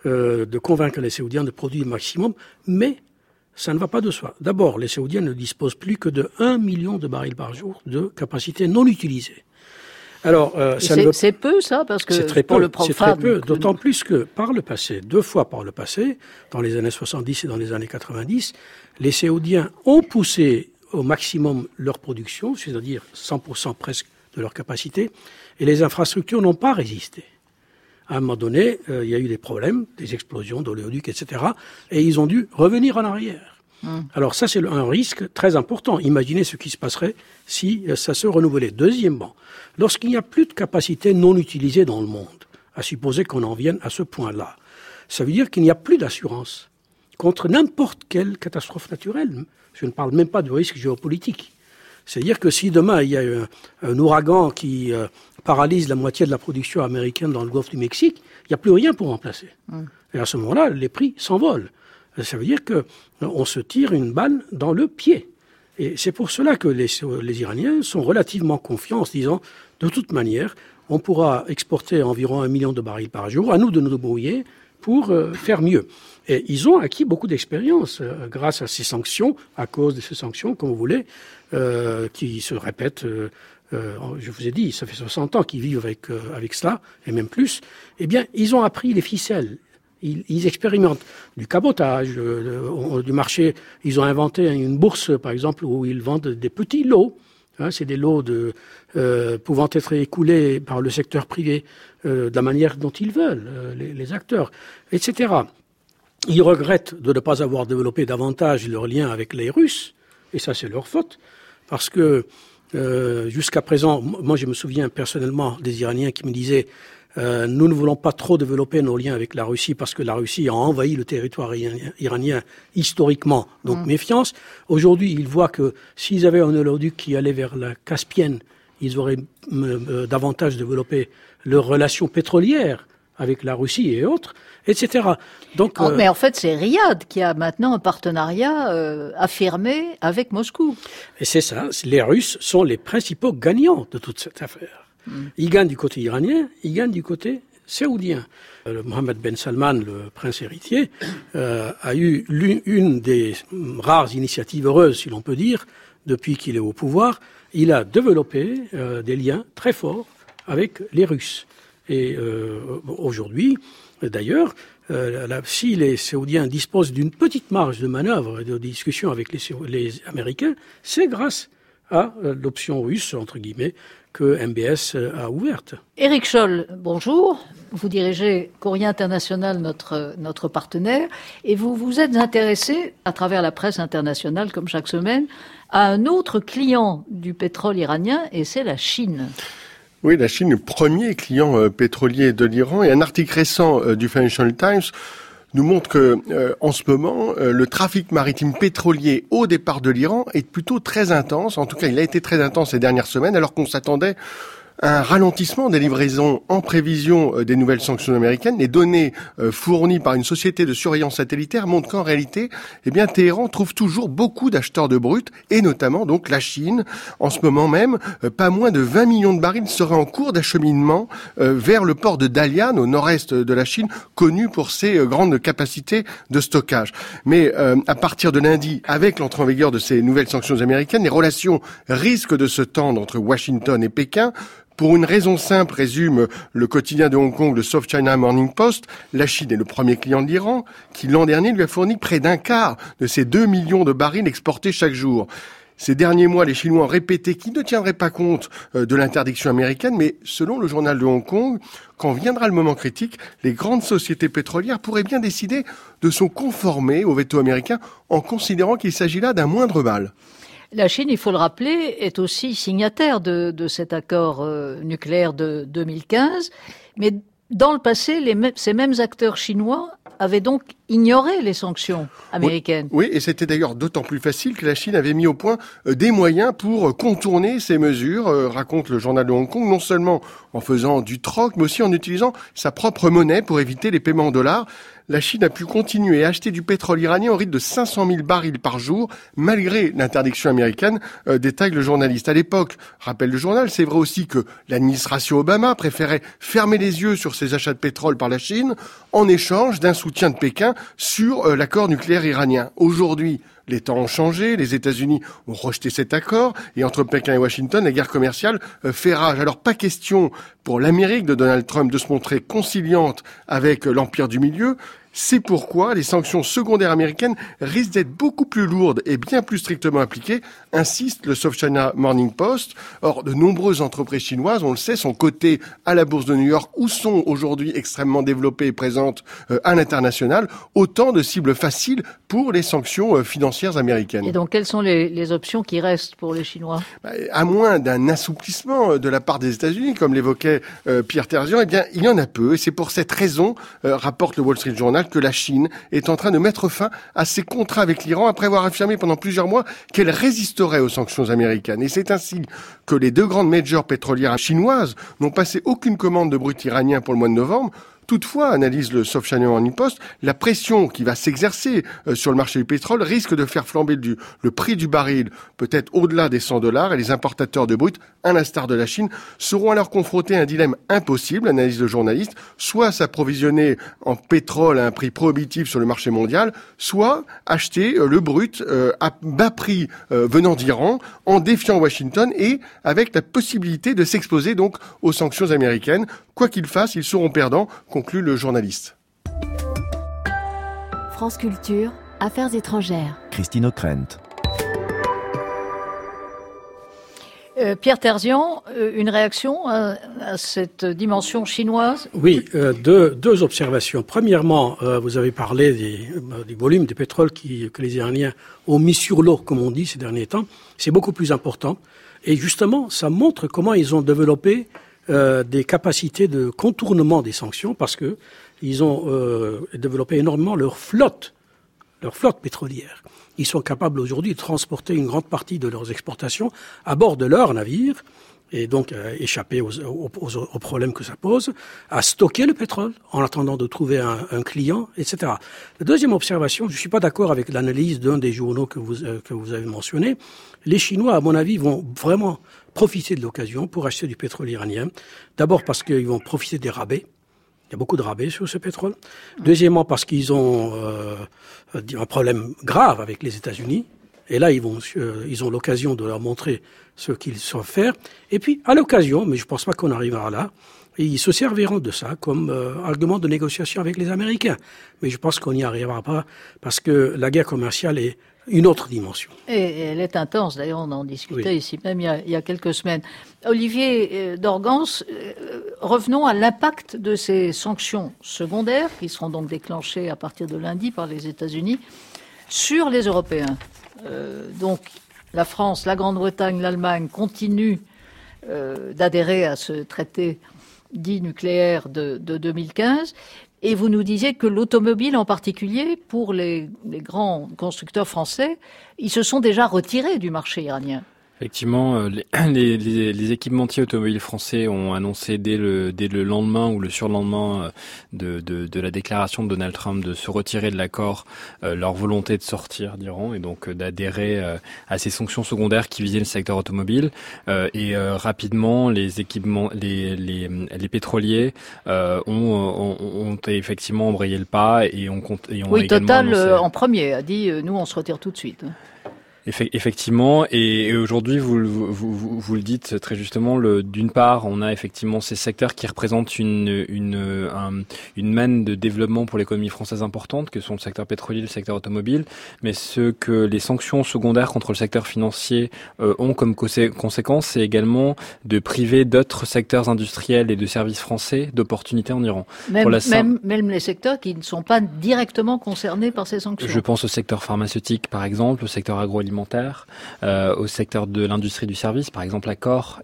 de convaincre les Saoudiens de produire le maximum, mais ça ne va pas de soi. D'abord, les Saoudiens ne disposent plus que de 1 million de barils par jour de capacité non utilisée. Alors, c'est peu ça, parce que c'est très pour peu, le profane, c'est très peu, d'autant plus que par le passé, 2 fois par le passé, dans les années 70 et dans les années 90, les Saoudiens ont poussé au maximum leur production, c'est-à-dire 100% presque de leur capacité, et les infrastructures n'ont pas résisté. À un moment donné, il y a eu des problèmes, des explosions d'oléoducs, etc., et ils ont dû revenir en arrière. Alors ça, c'est un risque très important. Imaginez ce qui se passerait si ça se renouvelait. Deuxièmement, lorsqu'il n'y a plus de capacité non utilisée dans le monde, à supposer qu'on en vienne à ce point-là, ça veut dire qu'il n'y a plus d'assurance contre n'importe quelle catastrophe naturelle. Je ne parle même pas de risque géopolitique. C'est-à-dire que si demain il y a un ouragan qui paralyse la moitié de la production américaine dans le golfe du Mexique, il n'y a plus rien pour remplacer. Et à ce moment-là, les prix s'envolent. Ça veut dire qu'on se tire une balle dans le pied. Et c'est pour cela que les Iraniens sont relativement confiants en se disant, de toute manière, on pourra exporter environ 1 million de barils par jour, à nous de nous débrouiller pour faire mieux. Et ils ont acquis beaucoup d'expérience grâce à ces sanctions, à cause de ces sanctions, comme vous voulez, qui se répètent. Je vous ai dit, ça fait 60 ans qu'ils vivent avec cela, et même plus. Eh bien, ils ont appris les ficelles. Ils expérimentent du cabotage, du marché. Ils ont inventé une bourse, par exemple, où ils vendent des petits lots. C'est des lots pouvant être écoulés par le secteur privé de la manière dont ils veulent, les acteurs, etc. Ils regrettent de ne pas avoir développé davantage leur lien avec les Russes, et ça c'est leur faute, parce que jusqu'à présent, moi je me souviens personnellement des Iraniens qui me disaient nous ne voulons pas trop développer nos liens avec la Russie parce que la Russie a envahi le territoire iranien historiquement, donc méfiance. Aujourd'hui, ils voient que s'ils avaient un oléoduc qui allait vers la Caspienne, ils auraient davantage développé leurs relations pétrolières avec la Russie et autres, etc. Donc, mais en fait, c'est Riyad qui a maintenant un partenariat affirmé avec Moscou. Et c'est ça, les Russes sont les principaux gagnants de toute cette affaire. Ils gagnent du côté iranien, ils gagnent du côté saoudien. Mohammed Ben Salman, le prince héritier, a eu une des rares initiatives heureuses, si l'on peut dire, depuis qu'il est au pouvoir. Il a développé des liens très forts avec les Russes. Et aujourd'hui, d'ailleurs, si les Saoudiens disposent d'une petite marge de manœuvre et de discussion avec les Américains, c'est grâce à l'option russe, entre guillemets, que MBS a ouverte. Éric Scholl, bonjour. Vous dirigez Courrier International, notre partenaire, et vous vous êtes intéressé, à travers la presse internationale, comme chaque semaine, à un autre client du pétrole iranien, et c'est la Chine. Oui, la Chine, le premier client pétrolier de l'Iran. Et un article récent du Financial Times nous montre que, en ce moment, le trafic maritime pétrolier au départ de l'Iran est plutôt très intense. En tout cas, il a été très intense ces dernières semaines, alors qu'on s'attendait à un ralentissement des livraisons en prévision des nouvelles sanctions américaines. Les données fournies par une société de surveillance satellitaire montrent qu'en réalité, Téhéran trouve toujours beaucoup d'acheteurs de brut, et notamment donc la Chine. En ce moment même, pas moins de 20 millions de barils seraient en cours d'acheminement vers le port de Dalian, au nord-est de la Chine, connu pour ses grandes capacités de stockage. Mais à partir de lundi, avec l'entrée en vigueur de ces nouvelles sanctions américaines, les relations risquent de se tendre entre Washington et Pékin. Pour une raison simple, résume le quotidien de Hong Kong, le South China Morning Post, la Chine est le premier client de l'Iran, qui l'an dernier lui a fourni près d'un quart de ses 2 millions de barils exportés chaque jour. Ces derniers mois, les Chinois ont répété qu'ils ne tiendraient pas compte de l'interdiction américaine, mais selon le journal de Hong Kong, quand viendra le moment critique, les grandes sociétés pétrolières pourraient bien décider de se conformer au veto américain en considérant qu'il s'agit là d'un moindre mal. La Chine, il faut le rappeler, est aussi signataire de cet accord nucléaire de 2015. Mais dans le passé, ces mêmes acteurs chinois avaient donc ignoré les sanctions américaines. Oui, et c'était d'ailleurs d'autant plus facile que la Chine avait mis au point des moyens pour contourner ces mesures, raconte le journal de Hong Kong, non seulement en faisant du troc, mais aussi en utilisant sa propre monnaie pour éviter les paiements en dollars. La Chine a pu continuer à acheter du pétrole iranien au rythme de 500 000 barils par jour, malgré l'interdiction américaine, détaille le journaliste. À l'époque, rappelle le journal, c'est vrai aussi que l'administration Obama préférait fermer les yeux sur ces achats de pétrole par la Chine, en échange d'un soutien de Pékin sur l'accord nucléaire iranien. Aujourd'hui, les temps ont changé, les États-Unis ont rejeté cet accord, et entre Pékin et Washington, la guerre commerciale fait rage. Alors pas question pour l'Amérique de Donald Trump de se montrer conciliante avec l'Empire du Milieu. C'est pourquoi les sanctions secondaires américaines risquent d'être beaucoup plus lourdes et bien plus strictement appliquées, insiste le South China Morning Post. Or, de nombreuses entreprises chinoises, on le sait, sont cotées à la bourse de New York ou sont aujourd'hui extrêmement développées et présentes à l'international. Autant de cibles faciles pour les sanctions financières américaines. Et donc, quelles sont les options qui restent pour les Chinois ? À moins d'un assouplissement de la part des États-Unis, comme l'évoquait Pierre Terzian, eh bien, il y en a peu. Et c'est pour cette raison, rapporte le Wall Street Journal, que la Chine est en train de mettre fin à ses contrats avec l'Iran après avoir affirmé pendant plusieurs mois qu'elle résisterait aux sanctions américaines. Et c'est ainsi que les deux grandes majors pétrolières chinoises n'ont passé aucune commande de brut iranien pour le mois de novembre. Toutefois, analyse le South China Morning Post, la pression qui va s'exercer sur le marché du pétrole risque de faire flamber le prix du baril, peut-être au-delà des $100, et les importateurs de brut, à l'instar de la Chine, seront alors confrontés à un dilemme impossible, analyse le journaliste, soit s'approvisionner en pétrole à un prix prohibitif sur le marché mondial, soit acheter le brut à bas prix venant d'Iran, en défiant Washington et avec la possibilité de s'exposer donc aux sanctions américaines. Quoi qu'ils fassent, ils seront perdants, conclut le journaliste. France Culture, Affaires étrangères. Christine O'Krent. Pierre Terzian, une réaction à cette dimension chinoise ? Oui, deux observations. Premièrement, vous avez parlé du volume de pétrole que les Iraniens ont mis sur l'eau, comme on dit ces derniers temps. C'est beaucoup plus important. Et justement, ça montre comment ils ont développé des capacités de contournement des sanctions parce que ils ont développé énormément leur flotte pétrolière. Ils sont capables aujourd'hui de transporter une grande partie de leurs exportations à bord de leurs navires et donc échapper aux problèmes que ça pose, à stocker le pétrole en attendant de trouver un client, etc. La deuxième observation, je ne suis pas d'accord avec l'analyse d'un des journaux que vous avez mentionné. Les Chinois, à mon avis, vont vraiment profiter de l'occasion pour acheter du pétrole iranien. D'abord parce qu'ils vont profiter des rabais. Il y a beaucoup de rabais sur ce pétrole. Deuxièmement, parce qu'ils ont un problème grave avec les États-Unis. Et là, ils ont l'occasion de leur montrer ce qu'ils savent faire. Et puis, à l'occasion, mais je ne pense pas qu'on arrivera là, ils se serviront de ça comme argument de négociation avec les Américains. Mais je pense qu'on n'y arrivera pas parce que la guerre commerciale est une autre dimension. Et elle est intense. D'ailleurs, on en discutait ici même il y a quelques semaines. Olivier d'Organs, revenons à l'impact de ces sanctions secondaires qui seront donc déclenchées à partir de lundi par les États-Unis sur les Européens. Donc, la France, la Grande-Bretagne, l'Allemagne continuent d'adhérer à ce traité dit nucléaire de 2015. Et vous nous disiez que l'automobile en particulier, pour les grands constructeurs français, ils se sont déjà retirés du marché iranien. Effectivement, les équipementiers automobiles français ont annoncé dès le lendemain ou le surlendemain de la déclaration de Donald Trump de se retirer de l'accord leur volonté de sortir d'Iran et donc d'adhérer à ces sanctions secondaires qui visaient le secteur automobile. Et rapidement, les pétroliers ont effectivement embrayé le pas et ont oui, également Total annoncé... en premier a dit nous on se retire tout de suite. Effectivement, et aujourd'hui, vous le dites très justement, d'une part, on a effectivement ces secteurs qui représentent une manne de développement pour l'économie française importante, que sont le secteur pétrolier, le secteur automobile, mais ce que les sanctions secondaires contre le secteur financier ont comme conséquence, c'est également de priver d'autres secteurs industriels et de services français d'opportunités en Iran. Même les secteurs qui ne sont pas directement concernés par ces sanctions. Je pense au secteur pharmaceutique, par exemple, au secteur agroalimentaire, au secteur de l'industrie du service. Par exemple, Accor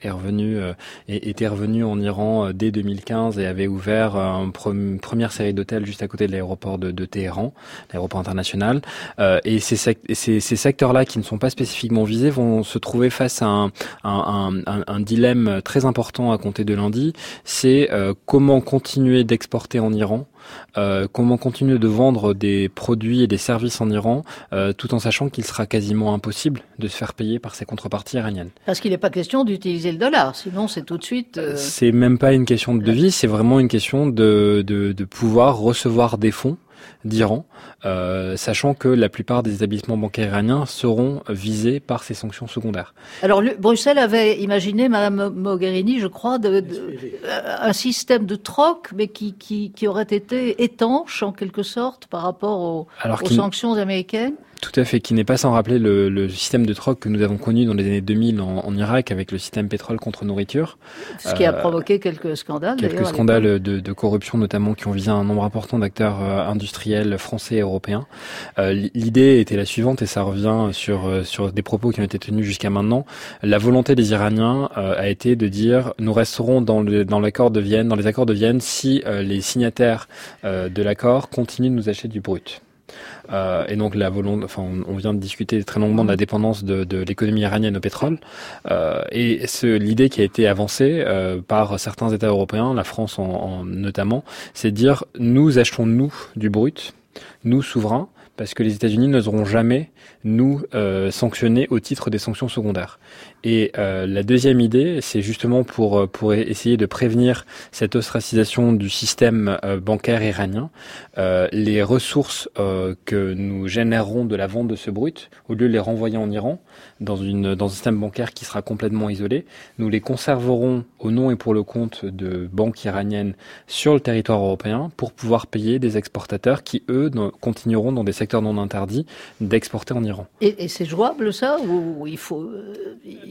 était revenu en Iran dès 2015 et avait ouvert une première série d'hôtels juste à côté de l'aéroport de Téhéran, l'aéroport international. Et ces secteurs-là, qui ne sont pas spécifiquement visés, vont se trouver face à un dilemme très important à compter de lundi. C'est comment continuer d'exporter en Iran, comment continuer de vendre des produits et des services en Iran, tout en sachant qu'il sera quasiment impossible de se faire payer par ces contreparties iraniennes. Parce qu'il n'est pas question d'utiliser le dollar, sinon c'est tout de suite... C'est même pas une question de devise, c'est vraiment une question de pouvoir recevoir des fonds d'Iran, sachant que la plupart des établissements bancaires iraniens seront visés par ces sanctions secondaires. Alors, Bruxelles avait imaginé, Madame Mogherini, je crois, un système de troc, mais qui aurait été étanche, en quelque sorte, par rapport aux sanctions américaines. Tout à fait, qui n'est pas sans rappeler le système de troc que nous avons connu dans les années 2000 en Irak avec le système pétrole contre nourriture. Ce qui a provoqué quelques scandales. Quelques scandales de corruption notamment qui ont visé un nombre important d'acteurs industriels français et européens. L'idée était la suivante et ça revient sur des propos qui ont été tenus jusqu'à maintenant. La volonté des Iraniens a été de dire nous resterons dans les accords de Vienne si les signataires de l'accord continuent de nous acheter du brut. Et donc on vient de discuter très longuement de la dépendance de l'économie iranienne au pétrole. Et l'idée qui a été avancée par certains États européens, la France notamment, c'est de dire nous achetons du brut, nous souverains, parce que les États-Unis n'oseront jamais nous sanctionner au titre des sanctions secondaires. Et la deuxième idée, c'est justement pour essayer de prévenir cette ostracisation du système bancaire iranien, les ressources que nous générerons de la vente de ce brut, au lieu de les renvoyer en Iran, dans un système bancaire qui sera complètement isolé, nous les conserverons au nom et pour le compte de banques iraniennes sur le territoire européen pour pouvoir payer des exportateurs qui, eux, continueront dans des secteurs non interdits d'exporter en Iran. Et c'est jouable ça, ou il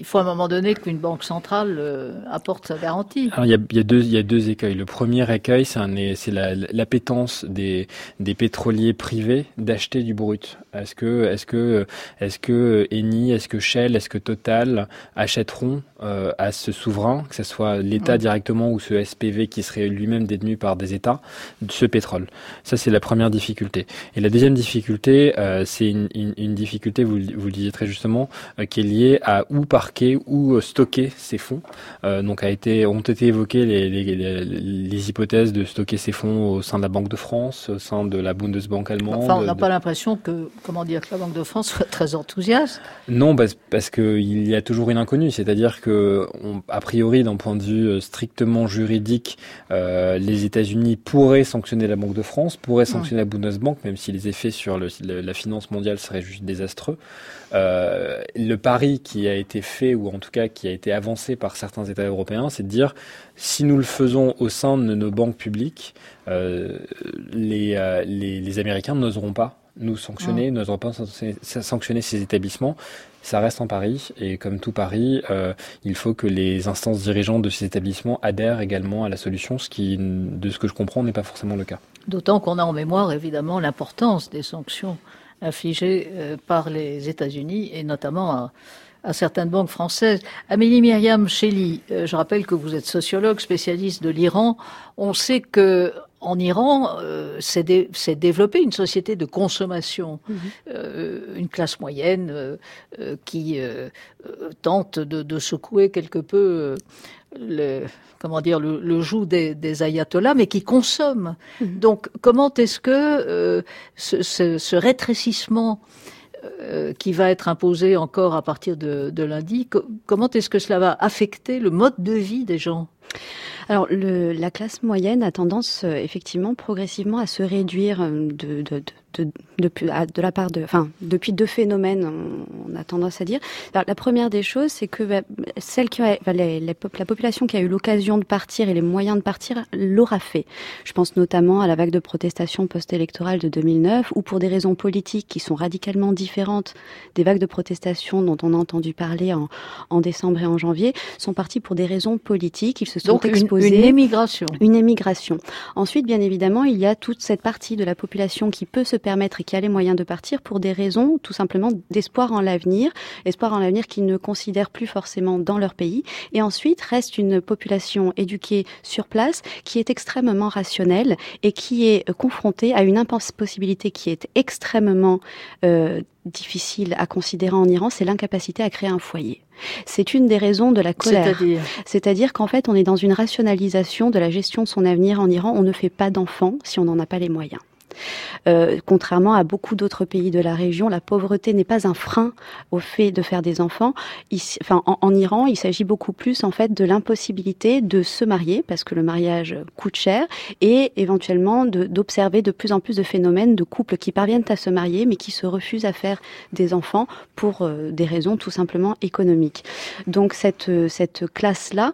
il faut à un moment donné qu'une banque centrale apporte sa garantie. Alors, il y a deux écueils. Le premier écueil, c'est l'appétence des pétroliers privés d'acheter du brut. Est-ce que Eni, est-ce que Shell, est-ce que Total achèteront à ce souverain, que ce soit l'État directement ou ce SPV qui serait lui-même détenu par des États, ce pétrole? Ça, c'est la première difficulté. Et la deuxième difficulté, c'est une difficulté, vous le disiez très justement, qui est liée à où parquer, où stocker ces fonds. Donc ont été évoquées les hypothèses de stocker ces fonds au sein de la Banque de France, au sein de la Bundesbank allemande. Enfin, on n'a pas l'impression que la Banque de France soit très enthousiaste. Non, parce qu'il y a toujours une inconnue, c'est-à-dire que a priori, d'un point de vue strictement juridique, les États-Unis pourraient sanctionner la Banque de France, pourraient sanctionner la Bundesbank, même si les effets sur la finance mondiale seraient juste désastreux. Le pari qui a été fait, ou en tout cas qui a été avancé par certains États européens, c'est de dire, si nous le faisons au sein de nos banques publiques, les Américains n'oseront pas nous sanctionner, n'oseront pas sanctionner ces établissements. Ça reste un pari, et comme tout pari, il faut que les instances dirigeantes de ces établissements adhèrent également à la solution, ce qui, de ce que je comprends, n'est pas forcément le cas. D'autant qu'on a en mémoire, évidemment, l'importance des sanctions infligées par les États-Unis, et notamment à certaines banques françaises. Amélie Myriam Chély, je rappelle que vous êtes sociologue, spécialiste de l'Iran. On sait que en Iran, s'est développée une société de consommation, une classe moyenne qui tente de secouer quelque peu le joug des ayatollahs, mais qui consomme. Donc, comment est-ce que ce rétrécissement qui va être imposé encore à partir de lundi, comment est-ce que cela va affecter le mode de vie des gens ? Alors, la classe moyenne a tendance effectivement progressivement à se réduire depuis deux phénomènes, on a tendance à dire. Alors, la première des choses, c'est que la population qui a eu l'occasion de partir et les moyens de partir l'aura fait. Je pense notamment à la vague de protestation post-électorale de 2009, où pour des raisons politiques qui sont radicalement différentes des vagues de protestation dont on a entendu parler en décembre et en janvier, sont partis pour des raisons politiques. Ils se sont exposés. Une émigration. Une émigration. Ensuite, bien évidemment, il y a toute cette partie de la population qui peut se permettre et qui a les moyens de partir pour des raisons tout simplement d'espoir en l'avenir qu'ils ne considèrent plus forcément dans leur pays. Et ensuite, reste une population éduquée sur place qui est extrêmement rationnelle et qui est confrontée à une impossibilité qui est extrêmement difficile à considérer en Iran, c'est l'incapacité à créer un foyer. C'est une des raisons de la colère. C'est-à-dire qu'en fait, on est dans une rationalisation de la gestion de son avenir en Iran. On ne fait pas d'enfants si on n'en a pas les moyens. Contrairement à beaucoup d'autres pays de la région, la pauvreté n'est pas un frein au fait de faire des enfants. En Iran, il s'agit beaucoup plus en fait de l'impossibilité de se marier parce que le mariage coûte cher et éventuellement d'observer de plus en plus de phénomènes de couples qui parviennent à se marier mais qui se refusent à faire des enfants pour des raisons tout simplement économiques. Donc cette classe-là.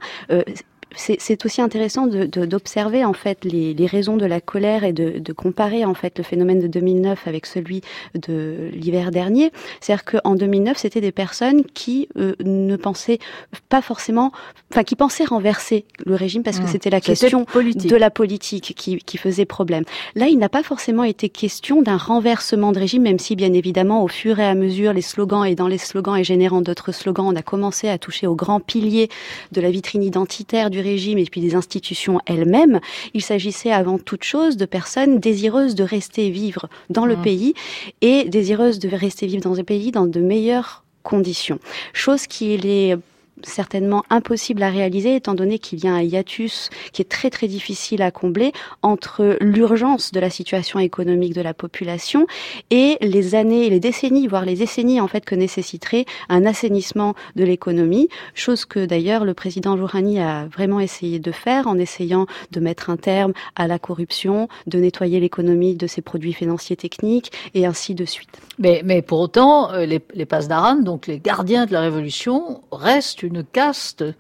C'est aussi intéressant d'observer en fait les raisons de la colère et de comparer en fait le phénomène de 2009 avec celui de l'hiver dernier. C'est-à-dire qu'en 2009, c'était des personnes qui ne pensaient pas forcément, qui pensaient renverser le régime parce que c'était la question de la politique qui faisait problème. Là, il n'a pas forcément été question d'un renversement de régime, même si bien évidemment, au fur et à mesure, les slogans et générant d'autres slogans, on a commencé à toucher aux grands piliers de la vitrine identitaire du régime et puis des institutions elles-mêmes. Il s'agissait avant toute chose de personnes désireuses de rester vivre dans le pays et désireuses de rester vivre dans un pays dans de meilleures conditions. Chose qui est certainement impossible à réaliser étant donné qu'il y a un hiatus qui est très très difficile à combler entre l'urgence de la situation économique de la population et les années, les décennies, voire les décennies en fait que nécessiterait un assainissement de l'économie, chose que d'ailleurs le président Rouhani a vraiment essayé de faire en essayant de mettre un terme à la corruption, de nettoyer l'économie de ses produits financiers techniques et ainsi de suite. Mais pour autant, les Pasdaran, donc les gardiens de la révolution, restent une caste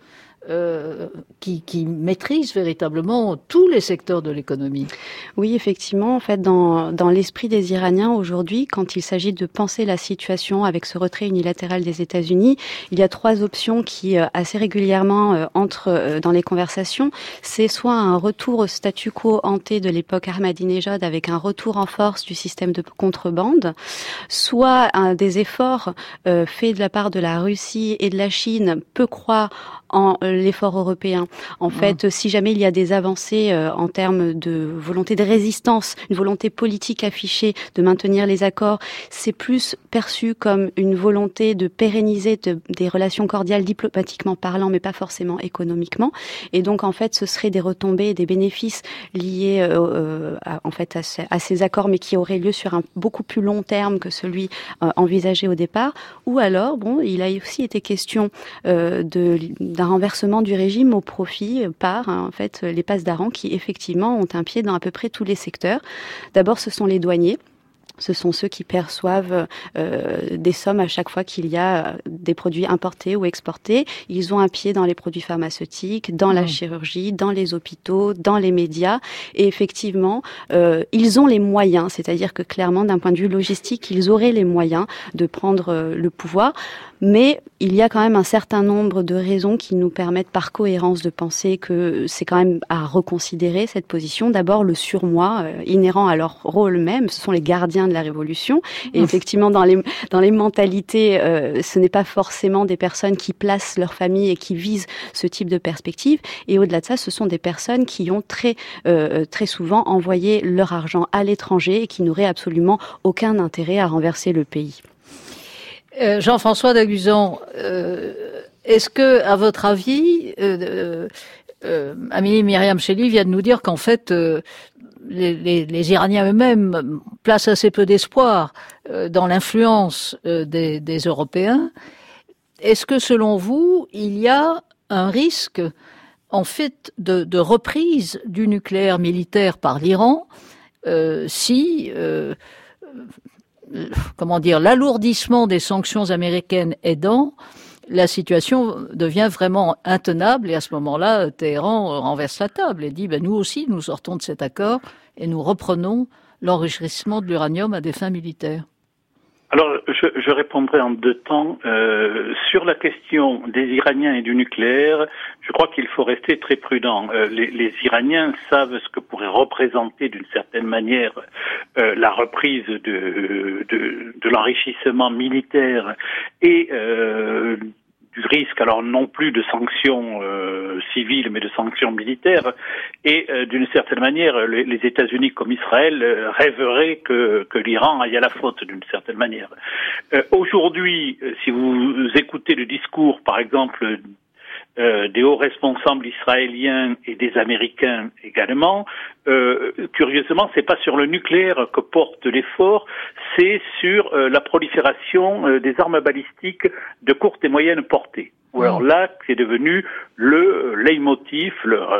qui maîtrise véritablement tous les secteurs de l'économie. Oui, effectivement, en fait, dans l'esprit des Iraniens aujourd'hui, quand il s'agit de penser la situation avec ce retrait unilatéral des États-Unis, il y a 3 options qui assez régulièrement entrent dans les conversations. C'est soit un retour au statu quo hanté de l'époque Ahmadinejad avec un retour en force du système de contrebande, soit des efforts faits de la part de la Russie et de la Chine peu croient en l'effort européen. En fait, si jamais il y a des avancées en termes de volonté de résistance, une volonté politique affichée de maintenir les accords, c'est plus perçu comme une volonté de pérenniser des relations cordiales diplomatiquement parlant, mais pas forcément économiquement. Et donc, en fait, ce serait des retombées et des bénéfices liés à ces accords, mais qui auraient lieu sur un beaucoup plus long terme que celui envisagé au départ. Ou alors, il a aussi été question d'un renversement du régime au profit par en fait les passedarans qui effectivement ont un pied dans à peu près tous les secteurs. D'abord, ce sont les douaniers. Ce sont ceux qui perçoivent des sommes à chaque fois qu'il y a des produits importés ou exportés. Ils ont un pied dans les produits pharmaceutiques, dans la chirurgie, dans les hôpitaux, dans les médias. Et effectivement, ils ont les moyens, c'est-à-dire que clairement, d'un point de vue logistique, ils auraient les moyens de prendre le pouvoir. Mais il y a quand même un certain nombre de raisons qui nous permettent par cohérence de penser que c'est quand même à reconsidérer cette position. D'abord, le surmoi inhérent à leur rôle même, ce sont les gardiens de la révolution. Et effectivement, dans les mentalités, ce n'est pas forcément des personnes qui placent leur famille et qui visent ce type de perspective. Et au-delà de ça, ce sont des personnes qui ont très souvent envoyé leur argent à l'étranger et qui n'auraient absolument aucun intérêt à renverser le pays. Jean-François Daguzan, est-ce que, à votre avis, Amélie Myriam Chély vient de nous dire qu'en fait, les Iraniens eux-mêmes placent assez peu d'espoir dans l'influence des Européens. Est-ce que, selon vous, il y a un risque, en fait, de reprise du nucléaire militaire par l'Iran si l'alourdissement des sanctions américaines aidant, la situation devient vraiment intenable et à ce moment-là, Téhéran renverse la table et dit nous aussi, nous sortons de cet accord et nous reprenons l'enrichissement de l'uranium à des fins militaires. Alors, je répondrai en 2 temps. Sur la question des Iraniens et du nucléaire, je crois qu'il faut rester très prudent. Les Iraniens savent ce que pourrait représenter d'une certaine manière la reprise de l'enrichissement militaire et du risque, alors non plus de sanctions civiles, mais de sanctions militaires. Et d'une certaine manière, les États-Unis comme Israël rêveraient que l'Iran aille à la faute d'une certaine manière. Aujourd'hui, si vous écoutez le discours, par exemple, des hauts responsables israéliens et des Américains également, curieusement, c'est pas sur le nucléaire que porte l'effort, c'est sur la prolifération des armes balistiques de courte et moyenne portée. Ou alors là, c'est devenu le leitmotiv,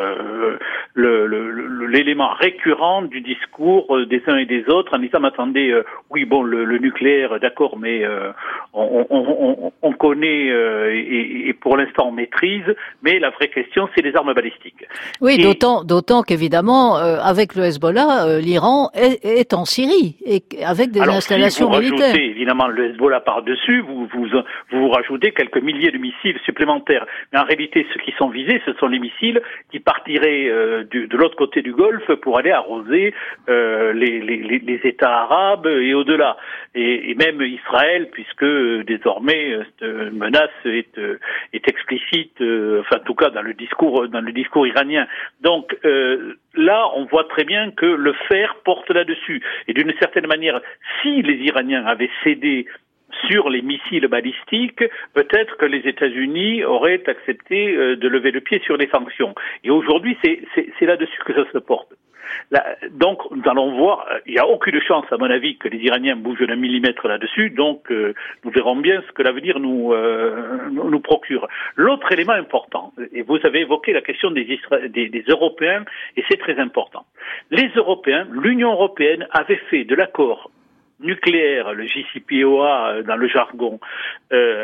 l'élément récurrent du discours des uns et des autres en disant, attendez, le nucléaire, d'accord, mais on connaît et pour l'instant on maîtrise, mais la vraie question, c'est les armes balistiques. Oui, d'autant qu'évidemment, avec le Hezbollah, l'Iran est en Syrie, et avec des installations militaires. Vous rajoutez évidemment le Hezbollah par-dessus, vous rajoutez quelques milliers de missiles supplémentaires. Mais en réalité, ceux qui sont visés, ce sont les missiles qui partiraient de l'autre côté du Golfe pour aller arroser les États arabes et au-delà. Et même Israël, puisque désormais cette menace est explicite, en tout cas dans le discours iranien. Donc là, on voit très bien que le fer porte là-dessus. Et d'une certaine manière, si les Iraniens avaient cédé sur les missiles balistiques, peut-être que les États-Unis auraient accepté de lever le pied sur les sanctions. Et aujourd'hui, c'est là-dessus que ça se porte. Là, donc, nous allons voir, il n'y a aucune chance, à mon avis, que les Iraniens bougent d'un millimètre là-dessus, donc nous verrons bien ce que l'avenir nous procure. L'autre élément important, et vous avez évoqué la question des Européens, et c'est très important. Les Européens, l'Union européenne avait fait de l'accord nucléaire, le JCPOA dans le jargon,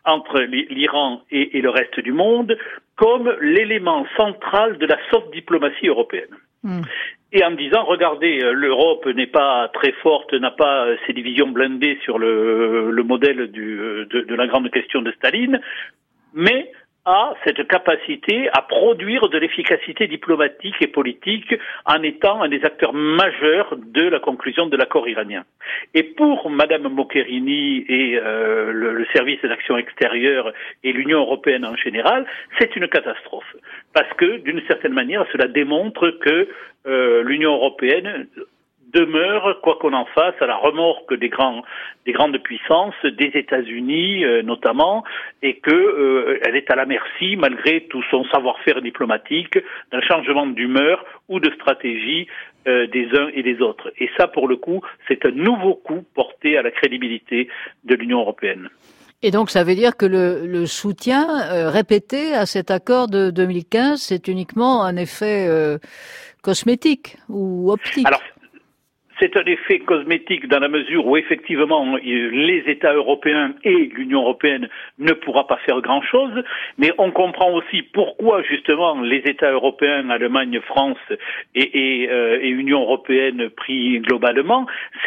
entre l'Iran et le reste du monde comme l'élément central de la soft diplomatie européenne. Et en disant, regardez, l'Europe n'est pas très forte, n'a pas ses divisions blindées sur le modèle de la grande question de Staline, mais a cette capacité à produire de l'efficacité diplomatique et politique en étant un des acteurs majeurs de la conclusion de l'accord iranien. Et pour Madame Mogherini et le service d'action extérieure et l'Union européenne en général, c'est une catastrophe. Parce que, d'une certaine manière, cela démontre que l'Union européenne demeure, quoi qu'on en fasse, à la remorque des grandes puissances, des États-Unis notamment, et que elle est à la merci, malgré tout son savoir-faire diplomatique, d'un changement d'humeur ou de stratégie des uns et des autres. Et ça, pour le coup, c'est un nouveau coup porté à la crédibilité de l'Union européenne. Et donc, ça veut dire que le soutien répété à cet accord de 2015, c'est uniquement un effet cosmétique ou optique. Alors, c'est un effet cosmétique dans la mesure où effectivement les États européens et l'Union européenne ne pourra pas faire grand-chose, mais on comprend aussi pourquoi justement les États européens, Allemagne, France et Union européenne pris globalement,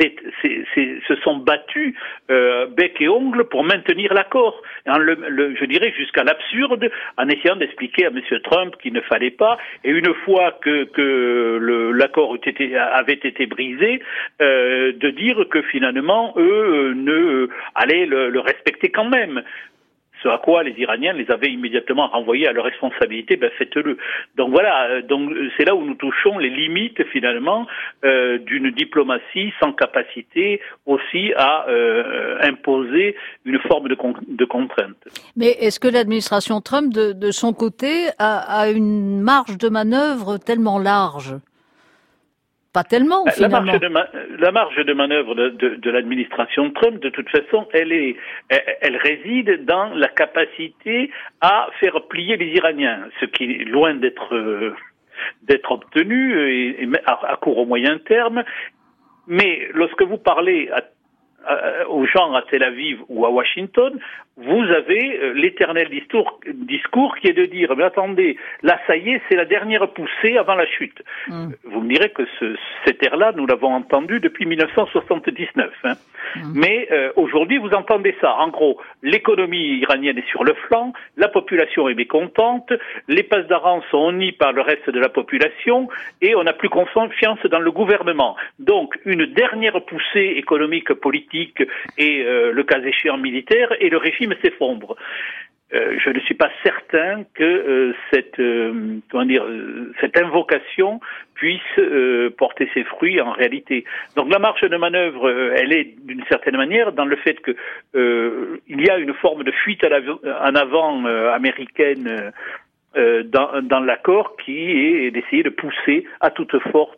se sont battus bec et ongle pour maintenir l'accord. Je dirais jusqu'à l'absurde, en essayant d'expliquer à M. Trump qu'il ne fallait pas, et une fois que l'accord avait été brisé, de dire que finalement eux allaient le respecter quand même. Ce à quoi les Iraniens les avaient immédiatement renvoyés à leur responsabilité, faites-le. Donc voilà, donc c'est là où nous touchons les limites finalement d'une diplomatie sans capacité aussi à imposer une forme de contrainte. Mais est-ce que l'administration Trump, de son côté, a une marge de manœuvre tellement large ? Pas tellement, finalement. La marge de manœuvre de l'administration Trump, de toute façon, elle réside dans la capacité à faire plier les Iraniens, ce qui est loin d'être obtenu et à court ou moyen terme. Mais lorsque vous parlez aux gens à Tel Aviv ou à Washington, vous avez l'éternel discours qui est de dire, mais attendez, là ça y est, c'est la dernière poussée avant la chute. Vous me direz que cet air-là, nous l'avons entendu depuis 1979. Mais aujourd'hui, vous entendez ça. En gros, l'économie iranienne est sur le flanc, la population est mécontente, les passes d'Aran sont honnies par le reste de la population, et on n'a plus confiance dans le gouvernement. Donc, une dernière poussée économique, politique et le cas échéant militaire, et le régime s'effondre. Je ne suis pas certain que cette invocation puisse porter ses fruits en réalité. Donc la marge de manœuvre, elle est d'une certaine manière dans le fait que il y a une forme de fuite en avant américaine dans l'accord qui est d'essayer de pousser à toute force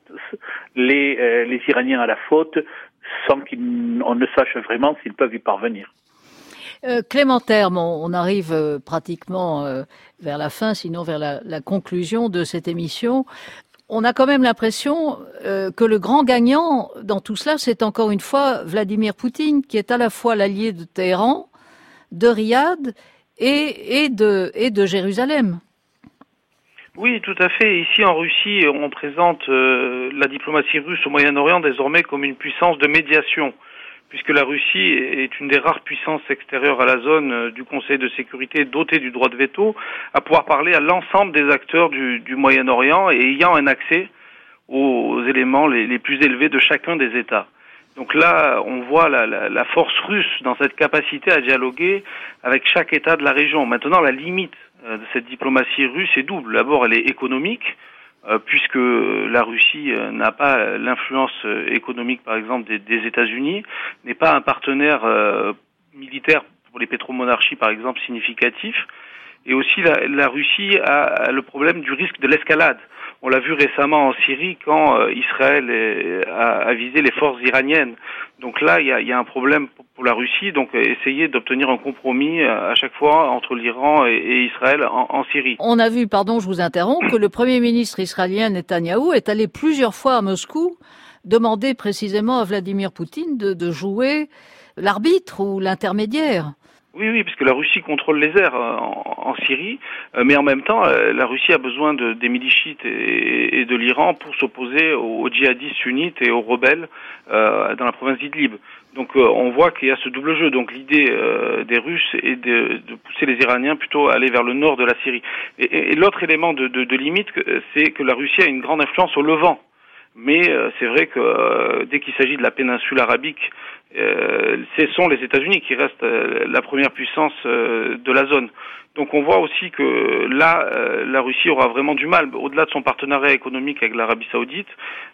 les Iraniens à la faute sans qu'on ne sache vraiment s'ils peuvent y parvenir. Clément Terme, on arrive pratiquement vers la fin, sinon vers la conclusion de cette émission. On a quand même l'impression que le grand gagnant dans tout cela, c'est encore une fois Vladimir Poutine, qui est à la fois l'allié de Téhéran, de Riyad et de Jérusalem. Oui, tout à fait. Ici, en Russie, on présente la diplomatie russe au Moyen-Orient désormais comme une puissance de médiation, puisque la Russie est une des rares puissances extérieures à la zone du Conseil de sécurité dotée du droit de veto, à pouvoir parler à l'ensemble des acteurs du Moyen-Orient et ayant un accès aux éléments les plus élevés de chacun des États. Donc là, on voit la force russe dans cette capacité à dialoguer avec chaque État de la région. Maintenant, la limite de cette diplomatie russe est double. D'abord, elle est économique, puisque la Russie n'a pas l'influence économique, par exemple, des États-Unis, n'est pas un partenaire militaire pour les pétromonarchies, par exemple, significatif. Et aussi, la Russie a le problème du risque de l'escalade. On l'a vu récemment en Syrie quand Israël a visé les forces iraniennes. Donc là, il y a un problème pour la Russie. Donc essayer d'obtenir un compromis à chaque fois entre l'Iran et Israël en Syrie. On a vu, pardon, je vous interromps, que le Premier ministre israélien Netanyahou est allé plusieurs fois à Moscou demander précisément à Vladimir Poutine de jouer l'arbitre ou l'intermédiaire. Oui, parce que la Russie contrôle les airs en Syrie, mais en même temps, la Russie a besoin des milicites et de l'Iran pour s'opposer aux djihadistes sunnites et aux rebelles dans la province d'Idlib. Donc on voit qu'il y a ce double jeu. Donc l'idée des Russes est de pousser les Iraniens plutôt à aller vers le nord de la Syrie. Et l'autre élément de limite, c'est que la Russie a une grande influence au Levant. Mais c'est vrai que dès qu'il s'agit de la péninsule arabique, ce sont les États-Unis qui restent la première puissance de la zone. Donc on voit aussi que là, la Russie aura vraiment du mal, au-delà de son partenariat économique avec l'Arabie Saoudite,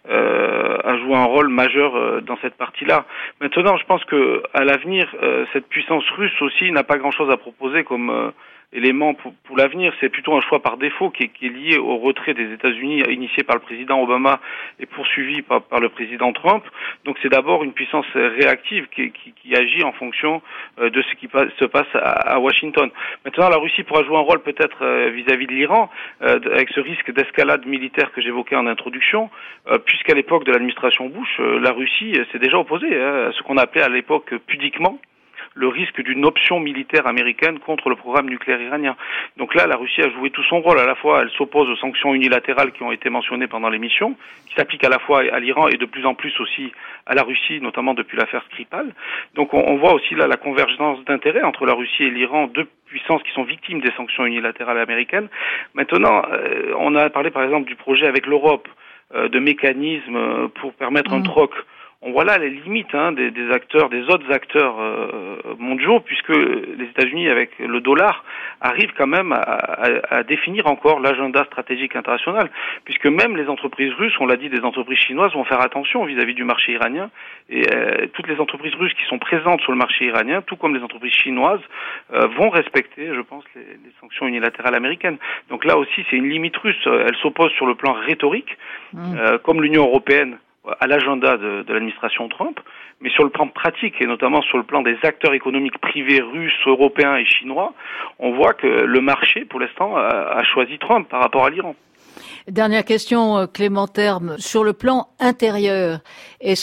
à jouer un rôle majeur dans cette partie-là. Maintenant, je pense que à l'avenir, cette puissance russe aussi n'a pas grand-chose à proposer comme élément pour l'avenir. C'est plutôt un choix par défaut qui est lié au retrait des États-Unis initié par le président Obama et poursuivi par le président Trump. Donc c'est d'abord une puissance réactive qui agit en fonction de ce qui se passe à Washington. Maintenant, la Russie pourra jouer un rôle peut-être vis-à-vis de l'Iran avec ce risque d'escalade militaire que j'évoquais en introduction, puisqu'à l'époque de l'administration Bush, la Russie s'est déjà opposée à ce qu'on appelait à l'époque pudiquement le risque d'une option militaire américaine contre le programme nucléaire iranien. Donc là, la Russie a joué tout son rôle. À la fois, elle s'oppose aux sanctions unilatérales qui ont été mentionnées pendant l'émission, qui s'appliquent à la fois à l'Iran et de plus en plus aussi à la Russie, notamment depuis l'affaire Skripal. Donc on voit aussi là la convergence d'intérêts entre la Russie et l'Iran, deux puissances qui sont victimes des sanctions unilatérales américaines. Maintenant, on a parlé par exemple du projet avec l'Europe, de mécanismes pour permettre un troc. On voit là les limites des acteurs, des autres acteurs mondiaux, puisque les États-Unis, avec le dollar, arrivent quand même à définir encore l'agenda stratégique international, puisque même les entreprises russes, on l'a dit, des entreprises chinoises vont faire attention vis-à-vis du marché iranien, et toutes les entreprises russes qui sont présentes sur le marché iranien, tout comme les entreprises chinoises, vont respecter, je pense, les sanctions unilatérales américaines. Donc là aussi, c'est une limite russe. Elle s'oppose sur le plan rhétorique, comme l'Union européenne, à l'agenda de l'administration Trump, mais sur le plan pratique et notamment sur le plan des acteurs économiques privés russes, européens et chinois, on voit que le marché, pour l'instant, a choisi Trump par rapport à l'Iran. Dernière question, Clément Terme. Sur le plan intérieur, est-ce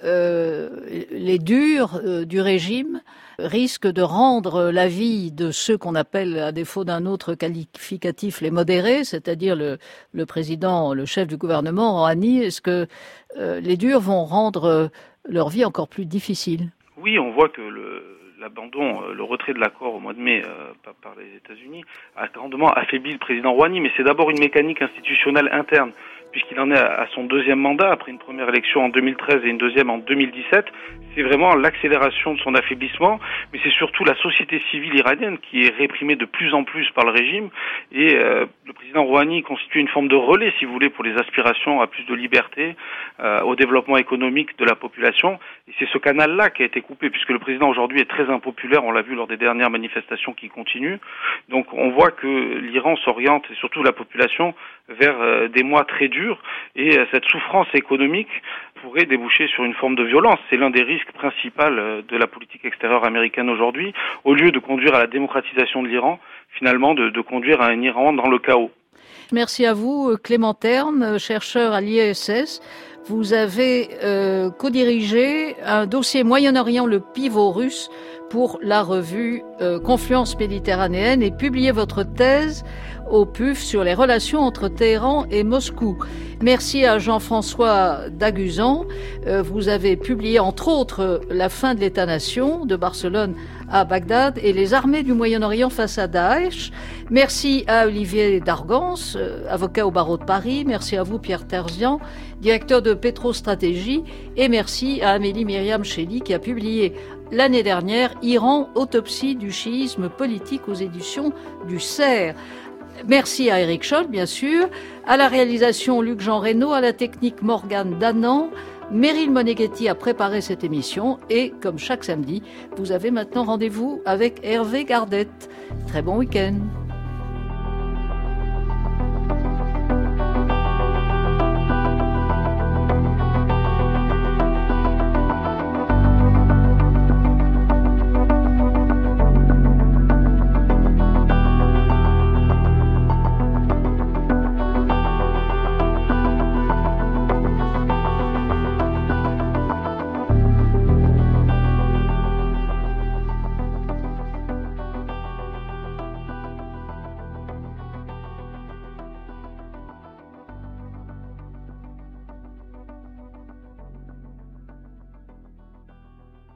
que les durs du régime risquent de rendre la vie de ceux qu'on appelle, à défaut d'un autre qualificatif, les modérés, c'est-à-dire le président, le chef du gouvernement, Rouhani, est-ce que les durs vont rendre leur vie encore plus difficile? Oui, on voit que l'abandon, le retrait de l'accord au mois de mai par les États-Unis a grandement affaibli le président Rouhani, mais c'est d'abord une mécanique institutionnelle interne, puisqu'il en est à son deuxième mandat, après une première élection en 2013 et une deuxième en 2017. C'est vraiment l'accélération de son affaiblissement, mais c'est surtout la société civile iranienne qui est réprimée de plus en plus par le régime, et le président Rouhani constitue une forme de relais, si vous voulez, pour les aspirations à plus de liberté, au développement économique de la population, et c'est ce canal-là qui a été coupé, puisque le président aujourd'hui est très impopulaire, on l'a vu lors des dernières manifestations qui continuent. Donc on voit que l'Iran s'oriente, et surtout la population, vers des mois très durs, et cette souffrance économique pourrait déboucher sur une forme de violence. C'est l'un des risques principaux de la politique extérieure américaine aujourd'hui, au lieu de conduire à la démocratisation de l'Iran, finalement de conduire à un Iran dans le chaos. Merci à vous, Clément Terme, chercheur à l'IESS. Vous avez co-dirigé un dossier Moyen-Orient, le pivot russe, pour la revue Confluence méditerranéenne et publié votre thèse au PUF sur les relations entre Téhéran et Moscou. Merci à Jean-François Daguzan. Vous avez publié entre autres La fin de l'État-nation de Barcelone à Bagdad et les armées du Moyen-Orient face à Daesh. Merci à Olivier Dargans, avocat au barreau de Paris. Merci à vous, Pierre Terzian, directeur de Pétrostratégie. Et merci à Amélie Myriam Chély qui a publié l'année dernière Iran, autopsie du chiisme politique aux éditions du CERF. Merci à Eric Scholl, bien sûr, à la réalisation Luc-Jean Reynaud, à la technique Morgane Danan. Meryl Moneghetti a préparé cette émission et, comme chaque samedi, vous avez maintenant rendez-vous avec Hervé Gardette. Très bon week-end.